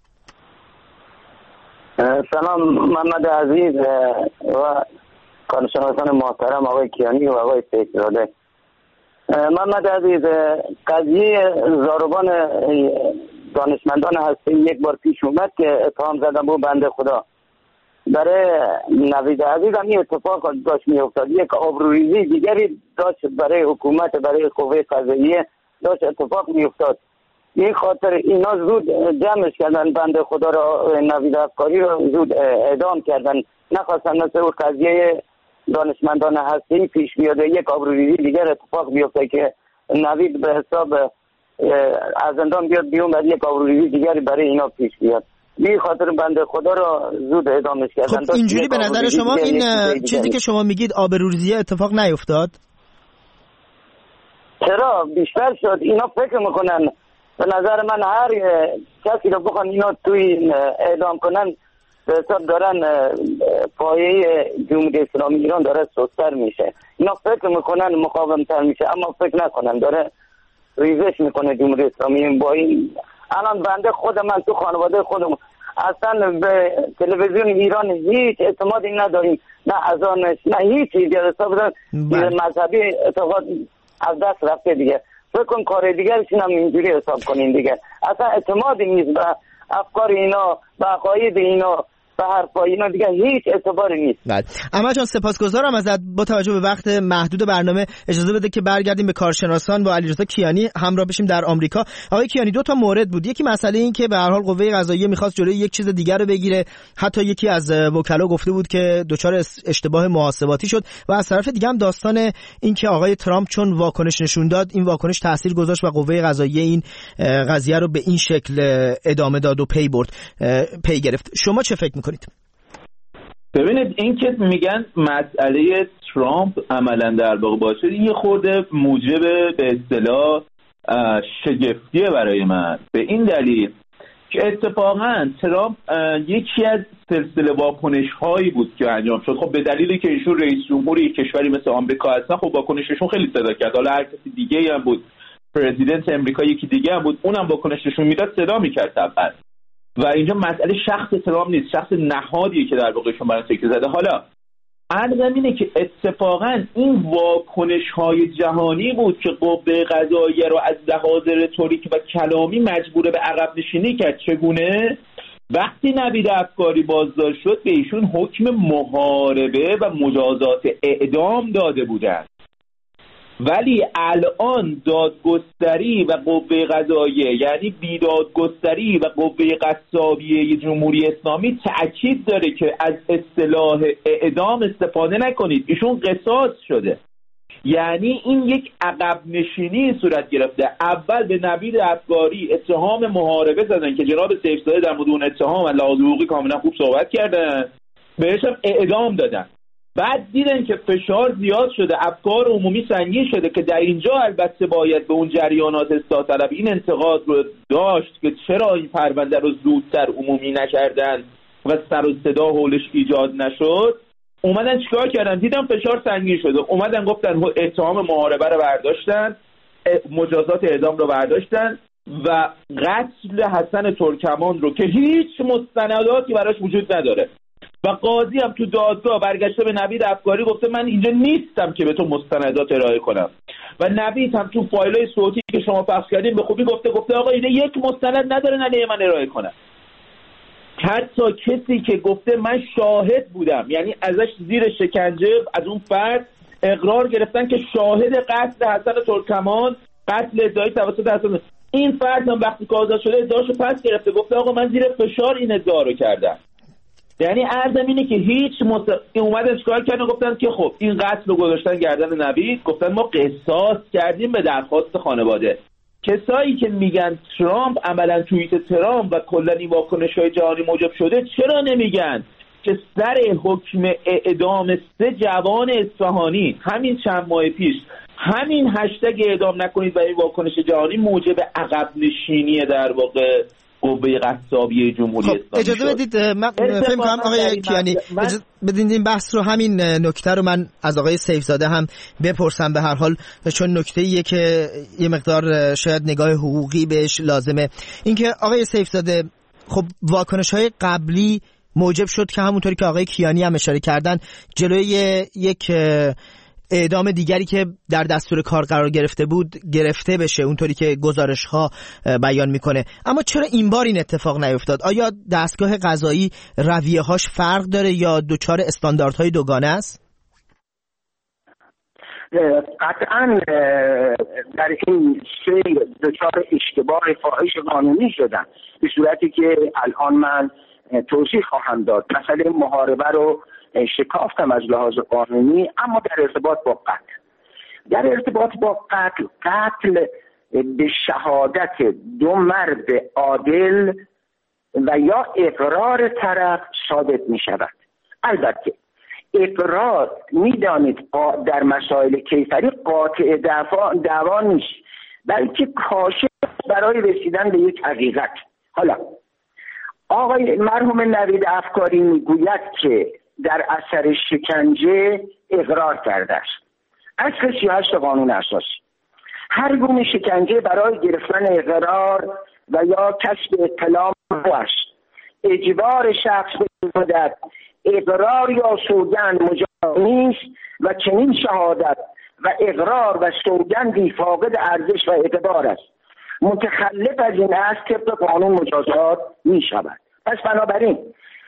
سلام محمد عزیز و کارشناسان محترم آقای کیانی و آقای سیفزاده. محمد عزیز، قضیه ضاربان دانشمندان هسته یک بار پیش اومد که اتهام زدن بود بنده خدا. برای نوید عزیز هم این اتفاق داشت می افتاد. یک آبروریزی دیگری داشت برای حکومت، برای قوه قضاییه داشت اتفاق می افتاد. این خاطر اینا زود جمعش کردن بنده خدا را، نوید افکاری را زود اعدام کردن. نخواستن مثل اون قضیه دانشمندان هسته‌ای پیش بیاد یک آبروریزی دیگر اتفاق بیفته که نوید به حساب از زندان بیاد بیرون بعد یک آبروریزی دیگری برای اینا پیش بیاد. بی خاطر بنده خدا را زود اعدامش کردن. خب اینجوری به نظر شما این چیزی که شما میگید آبروریزی اتفاق نیفتاد؟ چرا بیشتر شد. اینا فکر میکنن، به نظر من هر کسی رو بخوان اینا توی اعدام کنن به حساب دارن پایه جمهوری اسلامی ایران داره سستر میشه. اینا فکر میکنن مقاومتر میشه، اما فکر نکنن داره ریزش میکنه جمهوری اسلامی. با این الان بنده خود من تو خانواده خودم اصلا به تلویزیون ایران هیچ اعتمادی نداریم، نه ازانش نه هیچی دیگه. حساب مذهبی اعتقاد از دست رفته دیگه. فکر کن کار دیگرشون هم اینجوری حساب کنین دیگه. اصلا اعتمادی نیست به افکار اینا، به عقاید اینا، به حرفا اینا دیگه هیچ اعتباری نیست. بله اما جان سپاسگزارم ازت. با توجه به وقت محدود برنامه اجازه بده که برگردیم به کارشناسان با علیرضا کیانی همراه بشیم در آمریکا. آقای کیانی دو تا مورد بود، یکی مسئله این که به هر حال قوه قضاییه می‌خواست جلوی یک چیز دیگر رو بگیره، حتی یکی از وکلا گفته بود که دچار اشتباه محاسباتی شد و از طرف دیگه هم داستان این که آقای ترامپ چون واکنش نشون داد این واکنش تاثیر گذاشت و قوه قضاییه این قضیه رو به این شکل ادامه داد و پی برد پی گرفت. شما چه فکر می‌کنید؟ ببینید این که میگن مسئله ترامپ عملا در واقع باشه یه خورده موجب به اصطلاح شگفتیه برای من، به این دلیل که اتفاقا ترامپ یکی از سلسله واکنش هایی بود که انجام شد. خب به دلیلی که ایشون رئیس جمهوری کشوری مثل آمریکا هستن، خب واکنششون خیلی صدا کرد. حالا هر کسی دیگه هم بود، پرزیدنت امریکا یکی دیگه هم بود، اونم واکنششون میداد صدا میکرد طبعا. و اینجا مسئله شخص ترامپ نیست، شخص نهادیه که در واقع شما برای تکیه زده. حالا عرضم اینه که اتفاقا این واکنش های جهانی بود که قوه قضاییه رو از لحاظ رتوریک و کلامی مجبور به عقب نشینی کرد. چگونه؟ وقتی نوید افکاری بازداشت شد به ایشون حکم محاربه و مجازات اعدام داده بودند، ولی الان دادگستری و قوه قضاییه یعنی بیدادگستری و قوه قصابیه جمهوری اسلامی تأکید داره که از اصطلاح اعدام استفاده نکنید، ایشون قصاص شده. یعنی این یک عقب نشینی صورت گرفته. اول به نوید افکاری اتهام محاربه زدن که جناب سیفزاده در مورد اون اتهام و لحاظ حقوقی کاملا خوب صحبت کردن، بهش هم اعدام دادن. بعد دیدن که فشار زیاد شده، افکار عمومی سنگین شده که در اینجا البته باید به اون جریانات اصلاح طلب این انتقاد رو داشت که چرا این پرونده رو زودتر عمومی نکردن و سر و صدا حولش ایجاد نشد. اومدن چیکار کردن؟ دیدن فشار سنگین شده، اومدن گفتن اتهام محاربه رو برداشتن، مجازات اعدام رو برداشتن و قتل حسن ترکمان رو که هیچ مستنداتی براش وجود نداره و قاضی هم تو دادگاه برگشته به نوید افکاری گفته من اینجا نیستم که به تو مستندات ارائه کنم و نوید هم تو فایلای صوتی که شما پخش کردین به خوبی گفته گفته آقا اینه یک مستند نداره علیه من ارائه کنم. حتی کسی که گفته من شاهد بودم، یعنی ازش زیر شکنجه از اون فرد اقرار گرفتن که شاهد قتل حسن ترکمان، قتل ادعایی توسط حسن، این فرد هم وقتی که آزاد شده ادعاشو پس گرفته گفته آقا من زیر فشار این ادعا رو کردم. یعنی عرضم اینه که هیچ مست... اومدن چیکار کردن؟ گفتن که خب این قتل رو گذاشتن گردن نوید، گفتن ما قصاص کردیم به درخواست خانواده. کسایی که میگن ترامپ عملا توییت ترامپ و کلا این واکنش‌های جهانی موجب شده، چرا نمیگن که سر حکم اعدام سه جوان اصفهانی همین چند ماه پیش همین هشتگ اعدام نکنید و این واکنش جهانی موجب عقب نشینی در واقع قوه قصابیه جمهوری خب اسلامی اجازه شد. بدید من فکر کنم آقای کیانی من... بدید این بحث رو، همین نکته رو من از آقای سیفزاده هم بپرسم، به هر حال چون نکته‌ایه که یه مقدار شاید نگاه حقوقی بهش لازمه. اینکه آقای سیفزاده خب واکنش‌های قبلی موجب شد که همونطوری که آقای کیانی هم اشاره کردن جلوی یک اعدام دیگری که در دستور کار قرار گرفته بود گرفته بشه، اونطوری که گزارش ها بیان میکنه. اما چرا این بار این اتفاق نیفتاد؟ آیا دستگاه قضایی رویه هاش فرق داره یا دوچار استانداردهای دوگانه است؟ قطعا در این سیر دوچار اشتباه فاحش قانونی شدن، به صورتی که الان من توضیح خواهم داد. مسئله محاربه رو شکافتم از لحاظ قانونی، اما در ارتباط با قتل در ارتباط با قتل قتل به شهادت دو مرد عادل و یا اقرار طرف ثابت می شود. البته اقرار میدانید در مسائل کیفری قاطع دعوا دعوا نیست، بلکه کاشف برای رسیدن به یک حقیقت. حالا آقای مرحوم نوید افکاری میگوید که در اثر شکنجه اقرار کرده است. اصل سی و هشت قانون اساسی هر گونه شکنجه برای گرفتن اقرار و یا کسب اطلاع است. اجبار شخص به شهادت اقرار یا سوگند مجاز نیست و چنین شهادت و اقرار و سوگندی فاقد ارزش و اعتبار است. متخلف از این است طبق قانون مجازات می شود. پس بنابراین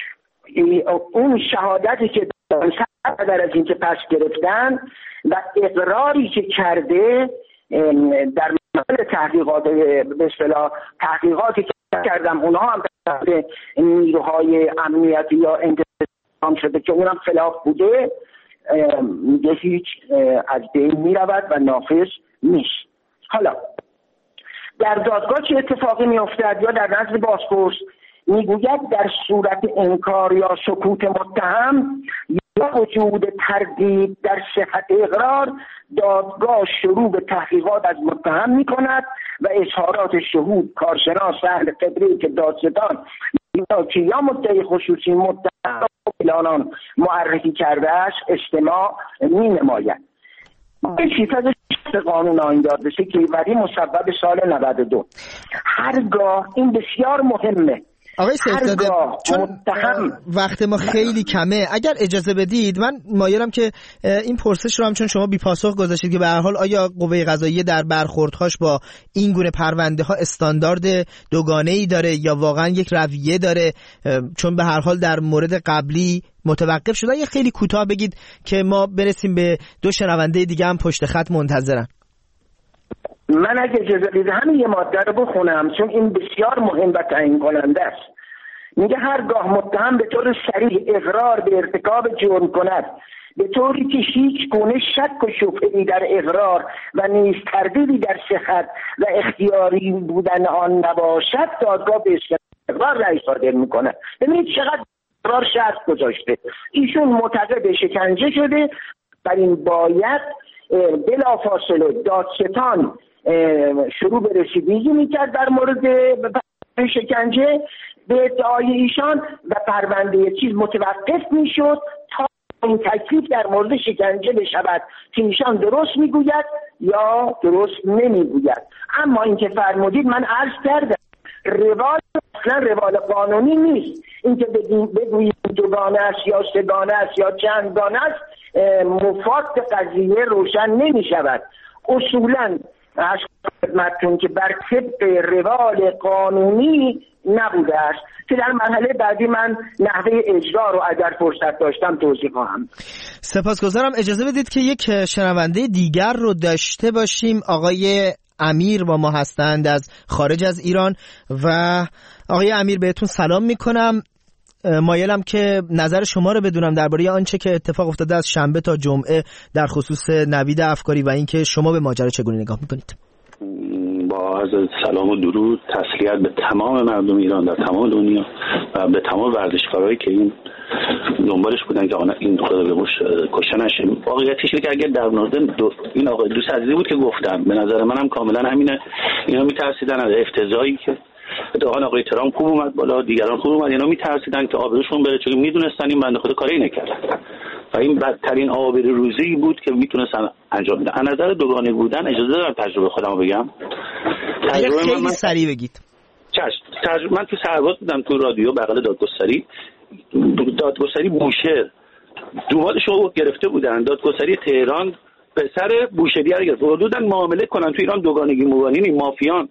اون شهادتی که در از این که پس گرفتن و اقراری که کرده در مورد تحقیقات به اصطلاح تحقیقاتی که کردم اونها هم در نیروهای امنیتی یا انتظام شده که اونم خلاف بوده، میگه هیچ از بین میرود و نافذ نیست. حالا در دادگاه چه اتفاقی میافتد یا در نزد بازپرس؟ میگوید در صورت انکار یا سکوت متهم یا وجود تردید در صحت اقرار، دادگاه شروع به تحقیقات از متهم میکند و اظهارات شهود، کارشناس، اهل خبره که دادستان که یا مدعی خصوصی متهم اعلانان معرفی کرده است استماع می نماید. این چیز از قانون آیین دادرسی که ولی مصوب سال نود و دو. هرگاه این بسیار مهمه آقای سیفزاده، چون وقت ما خیلی کمه، اگر اجازه بدید من مایلم که این پرسش رو هم چون شما بی پاسخ گذاشتید که به هر حال آیا قوه قضاییه در برخوردهاش با این گونه پرونده ها استاندارد دوگانه‌ای داره یا واقعا یک رویه داره، چون به هر حال در مورد قبلی متوقف شده. یه خیلی کوتاه بگید که ما برسیم به دو شنونده دیگه هم پشت خط منتظرن. من اگه اجازه بدید همین یه ماده رو بخونم چون این بسیار مهم و تعیین کننده است. میگه هرگاه متهم به طور صریح اقرار به ارتکاب جرم کند به طوری که هیچ گونه شک و شبهه‌ای در اقرار و نیز تردیدی در صحت و اختیاری بودن آن نباشد، دادگاه به اقرار رأی صادر میکنه. ببینید چقدر اقرار شرط گذاشته. ایشون معتقد شکنجه شده، بر این باید بلافاصله دادستان شروع به رسیدگی میکرد در مورد شکنجه به ادعای ایشان و پرونده چیز متوقف میشد تا این تکلیف در مورد شکنجه بشود که ایشان درست میگوید یا درست نمیگوید. اما اینکه فرمودید من عرض کردم روال اصلا روال قانونی نیست. اینکه بگویید دوگانه است یا سه‌گانه است یا چندگانه است مفاد قضیه روشن نمی شود. اصولا از خدمتتون که بر طبق روال قانونی نبوده است که در مرحله بعدی من نحوه اجرا رو اگر فرصت داشتم توضیح خواهم. سپاسگزارم. اجازه بدید که یک شنونده دیگر رو داشته باشیم. آقای امیر با ما هستند از خارج از ایران. و آقای امیر بهتون سلام میکنم. مایلم که نظر شما رو بدونم درباره آنچه که اتفاق افتاده از شنبه تا جمعه در خصوص نوید افکاری و اینکه شما به ماجرا چگونه نگاه میکنید. با عرض سلام و درود، تسلیت به تمام مردم ایران در تمام دنیا و به تمام ورزشکارایی که این دنبالش بودن که این خدا به کشته نشه. واقعیتش اینه که اگر در مورد این آقای دوست عزیزی بود که گفتم، به نظر منم کاملا همینه. اینا میترسیدن از افتضاحی که اتفاقا آقای ترامپ خوب اومد بالا، دیگران خوب اومد، اینا میترسیدن که آبروشون بره چون میدونستن این بنده خدا کاری نکردن و این بدترین آبروریزی بود که میتونستن انجام بدن. از نظر دوگانه بودن اجازه دارم تجربه خودمو بگم. تجربه خیلی من سریع بگید. چشم. تجربه من تو سرباز بودم، تو رادیو بغل دادگستری دادگستری بوشهر دومادش رو گرفته بودن. دادگستری تهران پسر بوشهری رو گرفت. حدوداً معامله کنن. تو ایران دوگانگی موانینی مافیان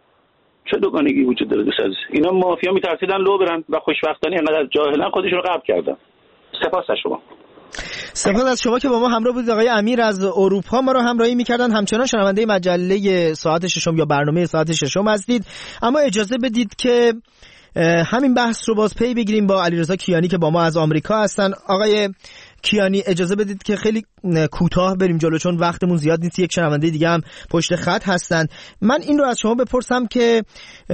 چه دوگانگی وجود داره دوست عزیز؟ اینا مافیا میترسیدن لو برن و خوشبختانه انقدر جاهلن خودشون رو قبض کردن. سپاس از شما. سپاس از شما که با ما همراه بودید. آقای امیر از اروپا ما رو همراهی میکردن. همچنان شنونده مجله ساعت ششم یا برنامه ساعت ششم هستید. اما اجازه بدید که همین بحث رو باز پی بگیریم با علیرضا کیانی که با ما از آمریکا هستن. آقای کیانی اجازه بدید که خیلی کوتاه بریم جلو چون وقتمون زیاد نیست. یک شنونده دیگه هم پشت خط هستن. من این رو از شما بپرسم که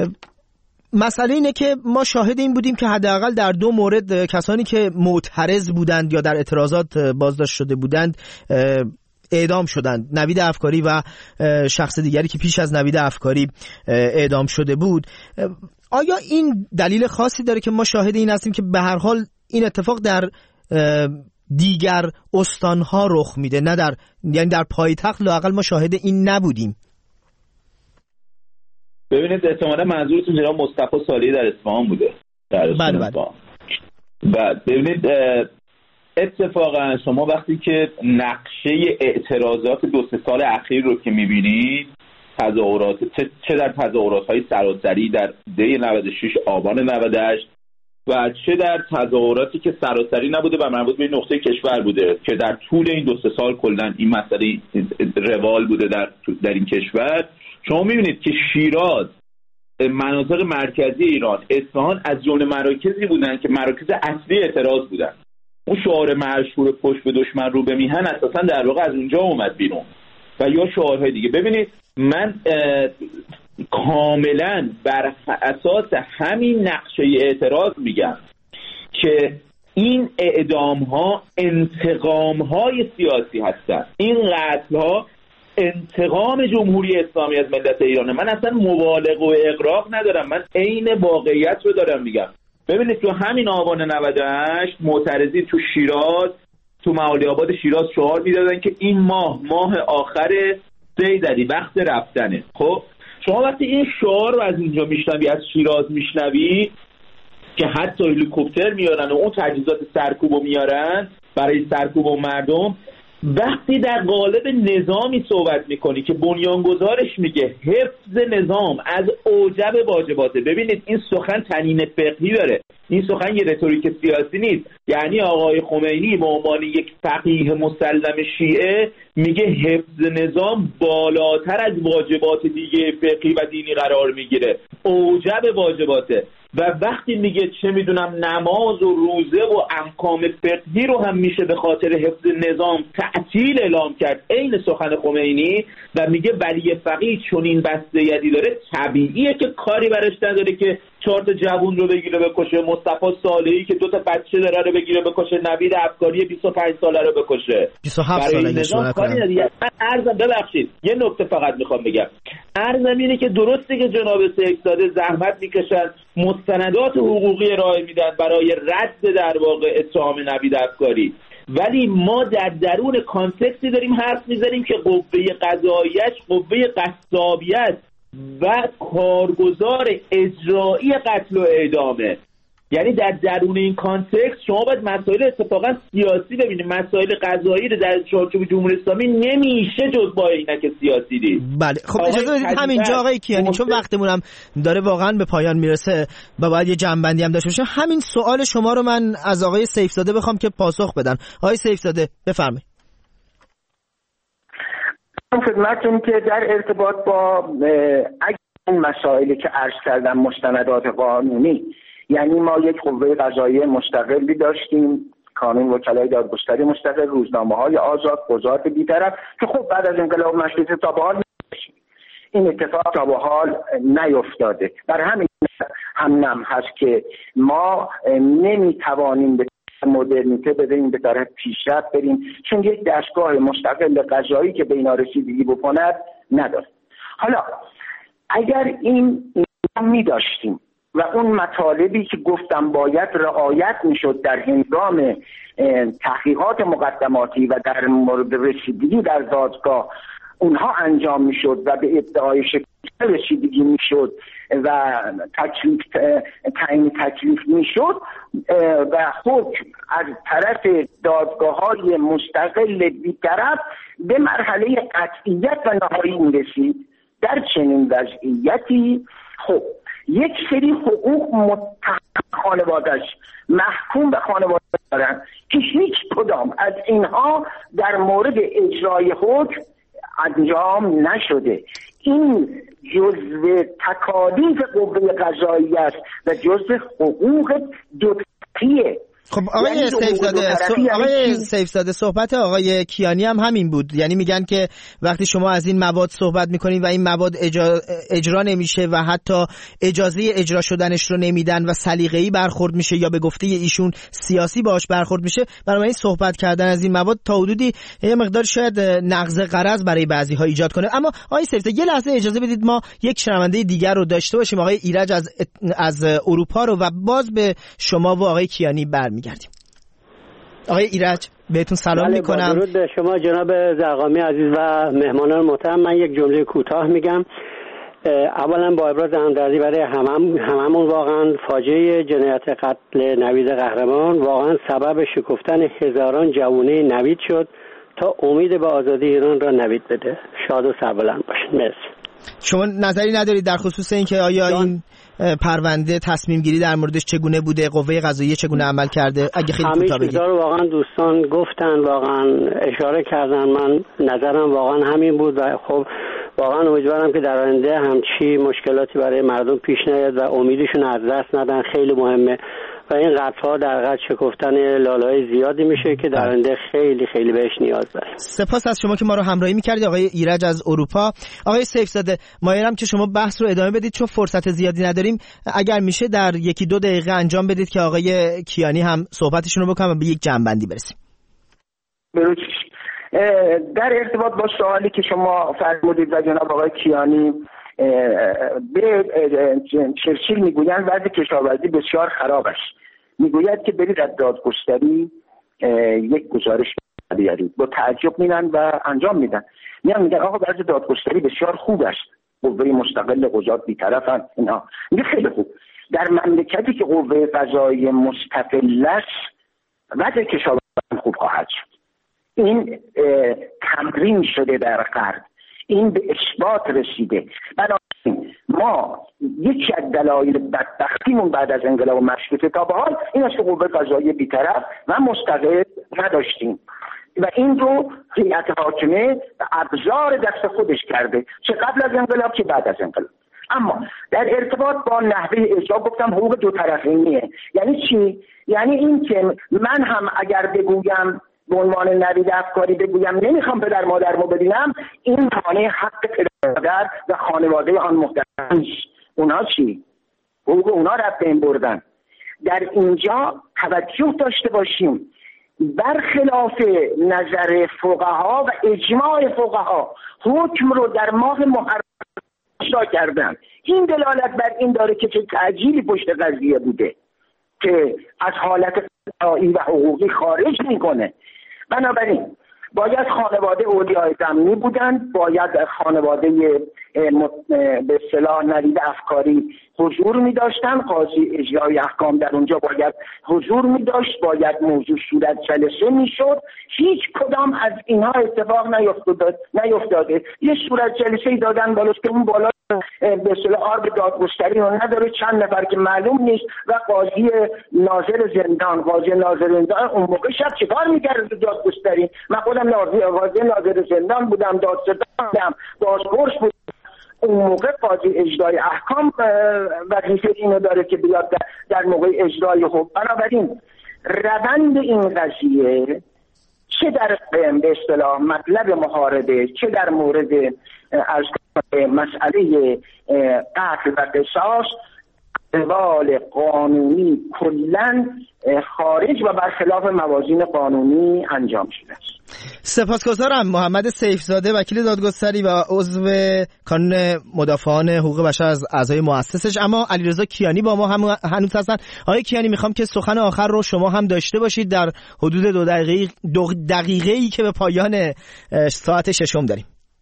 مسئله اینه که ما شاهد این بودیم که حداقل در دو مورد کسانی که معترض بودند یا در اعتراضات بازداشت شده بودند اعدام شدند. نوید افکاری و شخص دیگری که پیش از نوید افکاری اعدام شده بود. آیا این دلیل خاصی داره که ما شاهد این هستیم که به هر حال این اتفاق در دیگر استانها رخ میده، نه در یعنی در پایتخت لااقل ما شاهد این نبودیم؟ ببینید احتمالاً منظورتون جناب مصطفی صالحی در اصفهان بوده. در بله بله. بعد ببینید اتفاقا شما وقتی که نقشه اعتراضات دو سه سال اخیر رو که میبینید، تظاهرات چه در تظاهرات‌های سراسری در دی نود و شش آبان نود و هشت و چه در تظاهراتی که سراسری نبوده و مربوط به نقطه کشور بوده که در طول این دو سه سال کلا این مسئله روال بوده در در این کشور، شما می‌بینید که شیراز، مناطق مرکزی ایران، اصفهان از جمله مراکزی بودن که مراکز اصلی اعتراض بودن. اون شعار مشهور پشت به دشمن رو به میهن اساسا در واقع از اونجا اومد بیرون و یا شعارهای دیگه. ببینید من کاملا بر اساس همین نقشه اعتراض میگم که این اعدام ها انتقام های سیاسی هستن، این قتل ها انتقام جمهوری اسلامی از ملت ایرانه. من اصلا مبالغه و اغراق ندارم، من عین واقعیت رو دارم میگم. ببینید تو همین آبان نود و هشت معترضی تو شیراز، تو معالی آباد شیراز شعار میدادن که این ماه ماه آخر سیدعلی، وقت رفتنه. خب شما وقتی این شعار رو از اینجا میشنوی، از شیراز میشنوی که حتی هلیکوپتر میارن و اون تجهیزات سرکوبو میارن برای سرکوب و مردم، وقتی در قالب نظامی صحبت میکنی که بنیانگذارش میگه حفظ نظام از اوجب واجباته. ببینید این سخن طنین فقهی داره، این سخن یه رتوریک سیاسی نیست. یعنی آقای خمینی به عنوان یک فقیه مسلم شیعه میگه حفظ نظام بالاتر از واجبات دیگه فقهی و دینی قرار میگیره، اوجب واجباته. و وقتی میگه چه میدونم نماز و روزه و احکام فقهی رو هم میشه به خاطر حفظ نظام تعطیل اعلام کرد، عین سخن خمینی، و میگه ولی فقیه چون این بسته‌یدی داره طبیعیه که کاری برش نداره که چهار تا جوون رو بگیره بکشه، مصطفی صالحی که دو تا بچه داره رو بگیره بکشه، نوید افکاری بیست و پنج ساله رو بکشه، بیست و هفت ساله نظام کاری نداره. من عرضم ببخشید یه نکته فقط میخوام بگم، عرضم اینه که درسته که جناب سیف‌زاده زحمت میکشن، مستندات حقوقی ارائه میدن برای رد در واقع اتهام نوید افکاری، ولی ما در درون کانتکستی داریم حرف میزنیم که قوه قضاییش قوه قصابیت و کارگزار اجرایی قتل و اعدامه. یعنی در درون این کانتکست شما باید مسائل اتفاقا سیاسی ببینید، مسائل قضایی رو در چارچوب جمهوری اسلامی نمیشه جز با عینک سیاسی دید. بله خب اجازه بدید همینجا آقای کیانی، چون وقتمون هم داره واقعا به پایان میرسه و باید یه جنبندی هم داشته باشیم، همین سوال شما رو من از آقای سیف‌زاده بخوام که پاسخ بدن. آقای سیف‌زاده بفرمایید. خدمتتون که در ارتباط با اگر این مسائلی که عرض کردم مستندات قانونی، یعنی ما یک قوه قضاییه مستقلی داشتیم، کانون وکلای دادگستری مستقل، روزنامه‌های آزاد، قضات بی‌طرف، که خب بعد از انقلاب مشروطه تا به حال این اتفاق تا به حال نیفتاده. برای همین هم نم هست که ما نمیتوانیم به مدرنیته بریم، به طرف پیشرفت بریم، چون یک دستگاه مستقل قضایی که به اینا رسیدگی بکند نداره. حالا اگر این می داشتیم و اون مطالبی که گفتم باید رعایت میشد در هنگام تحقیقات مقدماتی و در مورد رسیدگی در دادگاه اونها انجام میشد و به ادعای شکل رسیدگی میشد و تکلیف تعیین تکلیف میشد و حکم از طرف دادگاه‌های مستقل بی‌طرف به مرحله قطعیت و نهایی میرسید، در چنین وضعیتی خب یک سری حقوق متهم خانواده‌اش محکوم به خانواده دارن که هیچ کدام از اینها در مورد اجرای حکم انجام نشده. این جزء تکالیف قوه قضاییه است و جزء حقوق دوطرفیه. خب آقای یعنی سیف‌زاده سو... آقای سیف‌زاده صحبت آقای کیانی هم همین بود، یعنی میگن که وقتی شما از این مواد صحبت میکنید و این مواد اجرا, اجرا نمیشه و حتی اجازه اجرا شدنش رو نمیدن و سلیقه‌ای برخورد میشه یا به گفته ایشون سیاسی باهاش برخورد میشه، بنابراین صحبت کردن از این مواد تا حدودی یه مقدار شاید نقض غرض برای بعضی‌ها ایجاد کنه. اما آقای سیف‌زاده یه لحظه اجازه بدید ما یک شنونده دیگر رو داشته باشیم، آقای ایرج از از اروپا رو، و باز به شما و آقای کیانی بر میگردیم. آقای ایرج بهتون سلام میکنم. درود به شما جناب زرقامی عزیز و مهمانان محترم. من یک جمله کوتاه میگم. اولا با ابراز همدردی برای همم هممون، واقعا فاجعه جنایت قتل نوید قهرمان واقعا سبب شکفتن هزاران جوونه نوید شد تا امید به آزادی ایران را نوید بده. شاد و سربلند باشید. مرسی. شما نظری ندارید در خصوص این که آیا جان. این پرونده تصمیم گیری در موردش چگونه بوده، قوه قضاییه چگونه عمل کرده؟ اگه خیلی کوتاه بگید. همه واقعا دوستان گفتن، واقعا اشاره کردن، من نظرم واقعا همین بود و خب واقعا امیدوارم که در آینده همچی مشکلاتی برای مردم پیش نیاد و امیدشون از دست ندن. خیلی مهمه و این قطعا در قطع شکفتن لاله‌های زیادی میشه که در آینده خیلی خیلی بهش نیاز داریم. سپاس از شما که ما رو همراهی می‌کردید آقای ایرج از اروپا. آقای سیفزاده، مایلم که شما بحث رو ادامه بدید چون فرصت زیادی نداریم. اگر میشه در یکی دو دقیقه انجام بدید که آقای کیانی هم صحبتشون رو بکنن و به یک جمع‌بندی برسیم. بروش در ارتباط با سوالی که شما فرمودید و جناب آقای کیانی به چرچیل میگویند وضع کشاورزی بسیار خراب است. میگوید که برید از دادگستری یک گزارش بیارید. با تعجب میرن و انجام میدن. میان میگن آقا وضع دادگستری بسیار خوب است، قوه مستقل قضات بی‌طرفن اینا. میگه خیلی خوب. در مملکتی که قوه قضاییه مستقل است وضع کشاورزی خوب خواهد شد. این تمرین شده در غرب، این به اثبات رسیده. بنابراین ما یکی از دلایل بدبختیمون بعد از انقلاب مشروطه تا به حال این است که قوه قضاییه بی‌طرف و مستقل نداشتیم و این رو هیئت حاکمه ابزار دست خودش کرده، چه قبل از انقلاب چه بعد از انقلاب. اما در ارتباط با نحوه اجرا گفتم حقوق دو طرفینیه. یعنی چی؟ یعنی این که من هم اگر بگویم به عنوان نوید افکاری بگویم نمیخوام پدر مادرمو ببینم، این مانع حق پدر مادر و خانواده آن محترم نیست. اونا چی؟ حقوق اونا رفت این بردن. در اینجا توجه داشته باشیم برخلاف نظر فقها و اجماع فقها حکم رو در ماه محرم اجرا کردن. این دلالت بر این داره که چه تعجیلی پشت قضیه بوده که از حالت قضایی و حقوقی خارج میکنه. بنابراین باید خانواده اولیای ضمنی بودند، باید خانواده به اصطلاح نوید افکاری حضور می داشتن، قاضی اجرای احکام در اونجا باید حضور می داشت، باید موضوع صورت جلسه می شد. هیچ کدام از اینها اتفاق نیفتاده نیفتاده یه صورت جلسه دادن بالاست که اون بالا به اصطلاح آرب دادگستری رو نداره، چند نفر که معلوم نیست و قاضی ناظر زندان قاضی ناظر زندان اون موقع شب چیکار می‌کرد دادگستری؟ من خودم قاضی قاضی ناظر زندان بودم، دادستان بودم، بازپرس بودم. اون موقع قاضی اجرای احکام وظیفه اینو داره که بیاد در, در موقع اجرای حکم. بنابراین روند این قضیه چه در به اصطلاح مطلب محاربه چه در مورد از مسئله قتل و قصاص قبال قانونی کلن خارج و برخلاف موازین قانونی انجام شده است. سپاسگزارم. محمد سیفزاده وکیل دادگستری و عضو کانون مدافعان حقوق بشر از اعضای مؤسسش. اما علیرضا کیانی با ما هم هنوز هستن. آقای کیانی، میخوام که سخن آخر رو شما هم داشته باشید در حدود دو دقیقه دو دقیقه‌ای که به پایان ساعت ششم داریم.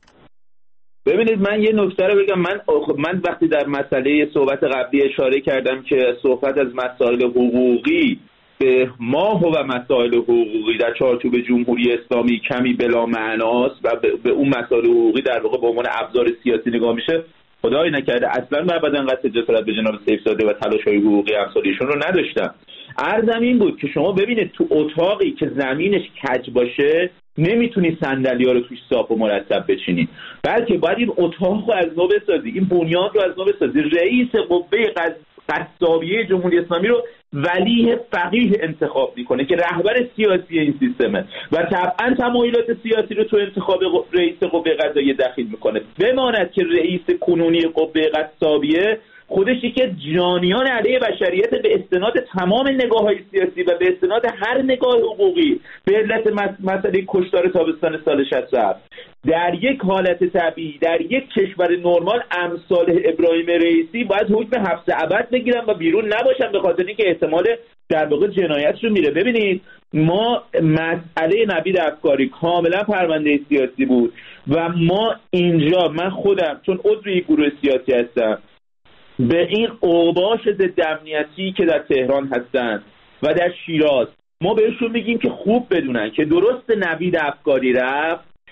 ببینید من یه نکته رو بگم. من من وقتی در مسئله صحبت قبلی اشاره کردم که صحبت از مسائل حقوقی به ماه و مسائل حقوقی در چارچوب جمهوری اسلامی کمی بلا معناست و به اون مسائل حقوقی در واقع به عنوان ابزار سیاسی نگاه میشه، خدای نکرده اصلا من بعد انقدر جسارت به جناب سیفزاده و تلاش‌های حقوقی امثالیشون رو نداشتم. عرضم این بود که شما ببینید تو اتاقی که زمینش کج باشه نمیتونی صندلی‌ها رو توش صاف و مرتب بچینی، بلکه باید این اتاق رو از نو بسازی، این بنیاد رو از نو بسازی. رئیس قوه قضاییه جمهوری اسلامی رو ولی فقیه انتخاب میکنه که رهبر سیاسی این سیستمه و طبعا تمایلات سیاسی رو تو انتخاب رئیس قوه قضاییه دخیل میکنه. بماند که رئیس کنونی قوه قضاییه خودش که جانیان علیه بشریت به استناد تمام نگاه‌های سیاسی و به استناد هر نگاه حقوقی به علت مسئله کشتار تابستان سال شصت و هفت در یک حالت طبیعی در یک کشور نرمال امثال ابراهیم رئیسی باید حکم حبس ابد بگیرن و بیرون نباشن به خاطر اینکه احتمال در واقع جنایتشون میره. ببینید ما مسئله نوید افکاری کاملا پرونده سیاسی بود و ما اینجا من خودم چون عضو یک گروه سیاسی هستم به این اوباش ضد امنیتی که در تهران هستن و در شیراز ما بهشون میگیم که خوب بدونن که درست نوید افکاری رفت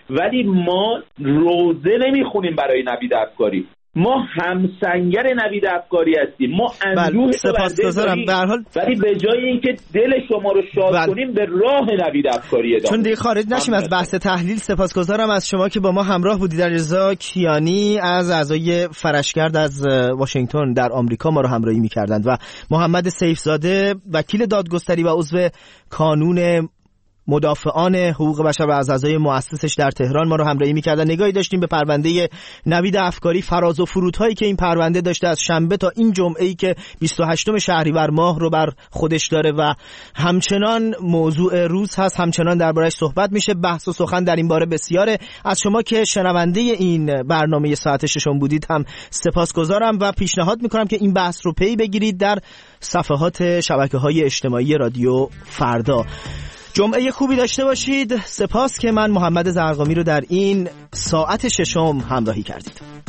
ولی ما روزه نمیخونیم برای نوید افکاری، ما همسنگر نوید افکاری هستیم، ما اندوه سپاسگزارم. به هر حال ولی به جای اینکه دل شما رو شاد بل... کنیم به راه نوید افکاری ادامه. چون دیگه خارج نشیم از بحث تحلیل، سپاسگزارم از شما که با ما همراه بودید. رضا کیانی از اعضای فرشگرد از واشنگتن در آمریکا ما رو همراهی می‌کردند و محمد سیفزاده وکیل دادگستری و عضو کانون مدافعان حقوق بشر و از اعضای مؤسسش در تهران ما رو همراهی می‌کردن. نگاهی داشتیم به پرونده نوید افکاری، فراز و فرودهایی که این پرونده داشته از شنبه تا این جمعه‌ای که بیست و هشتم شهریور ماه رو بر خودش داره و همچنان موضوع روز هست، همچنان درباره‌اش صحبت میشه. بحث و سخن در این باره بسیاره. از شما که شنونده این برنامه ساعت ششم بودید هم سپاسگزارم و پیشنهاد می‌کنم که این بحث رو پی بگیرید در صفحات شبکه‌های اجتماعی رادیو فردا. جمعه خوبی داشته باشید. سپاس که من محمد زرقامی رو در این ساعت ششم همراهی کردید.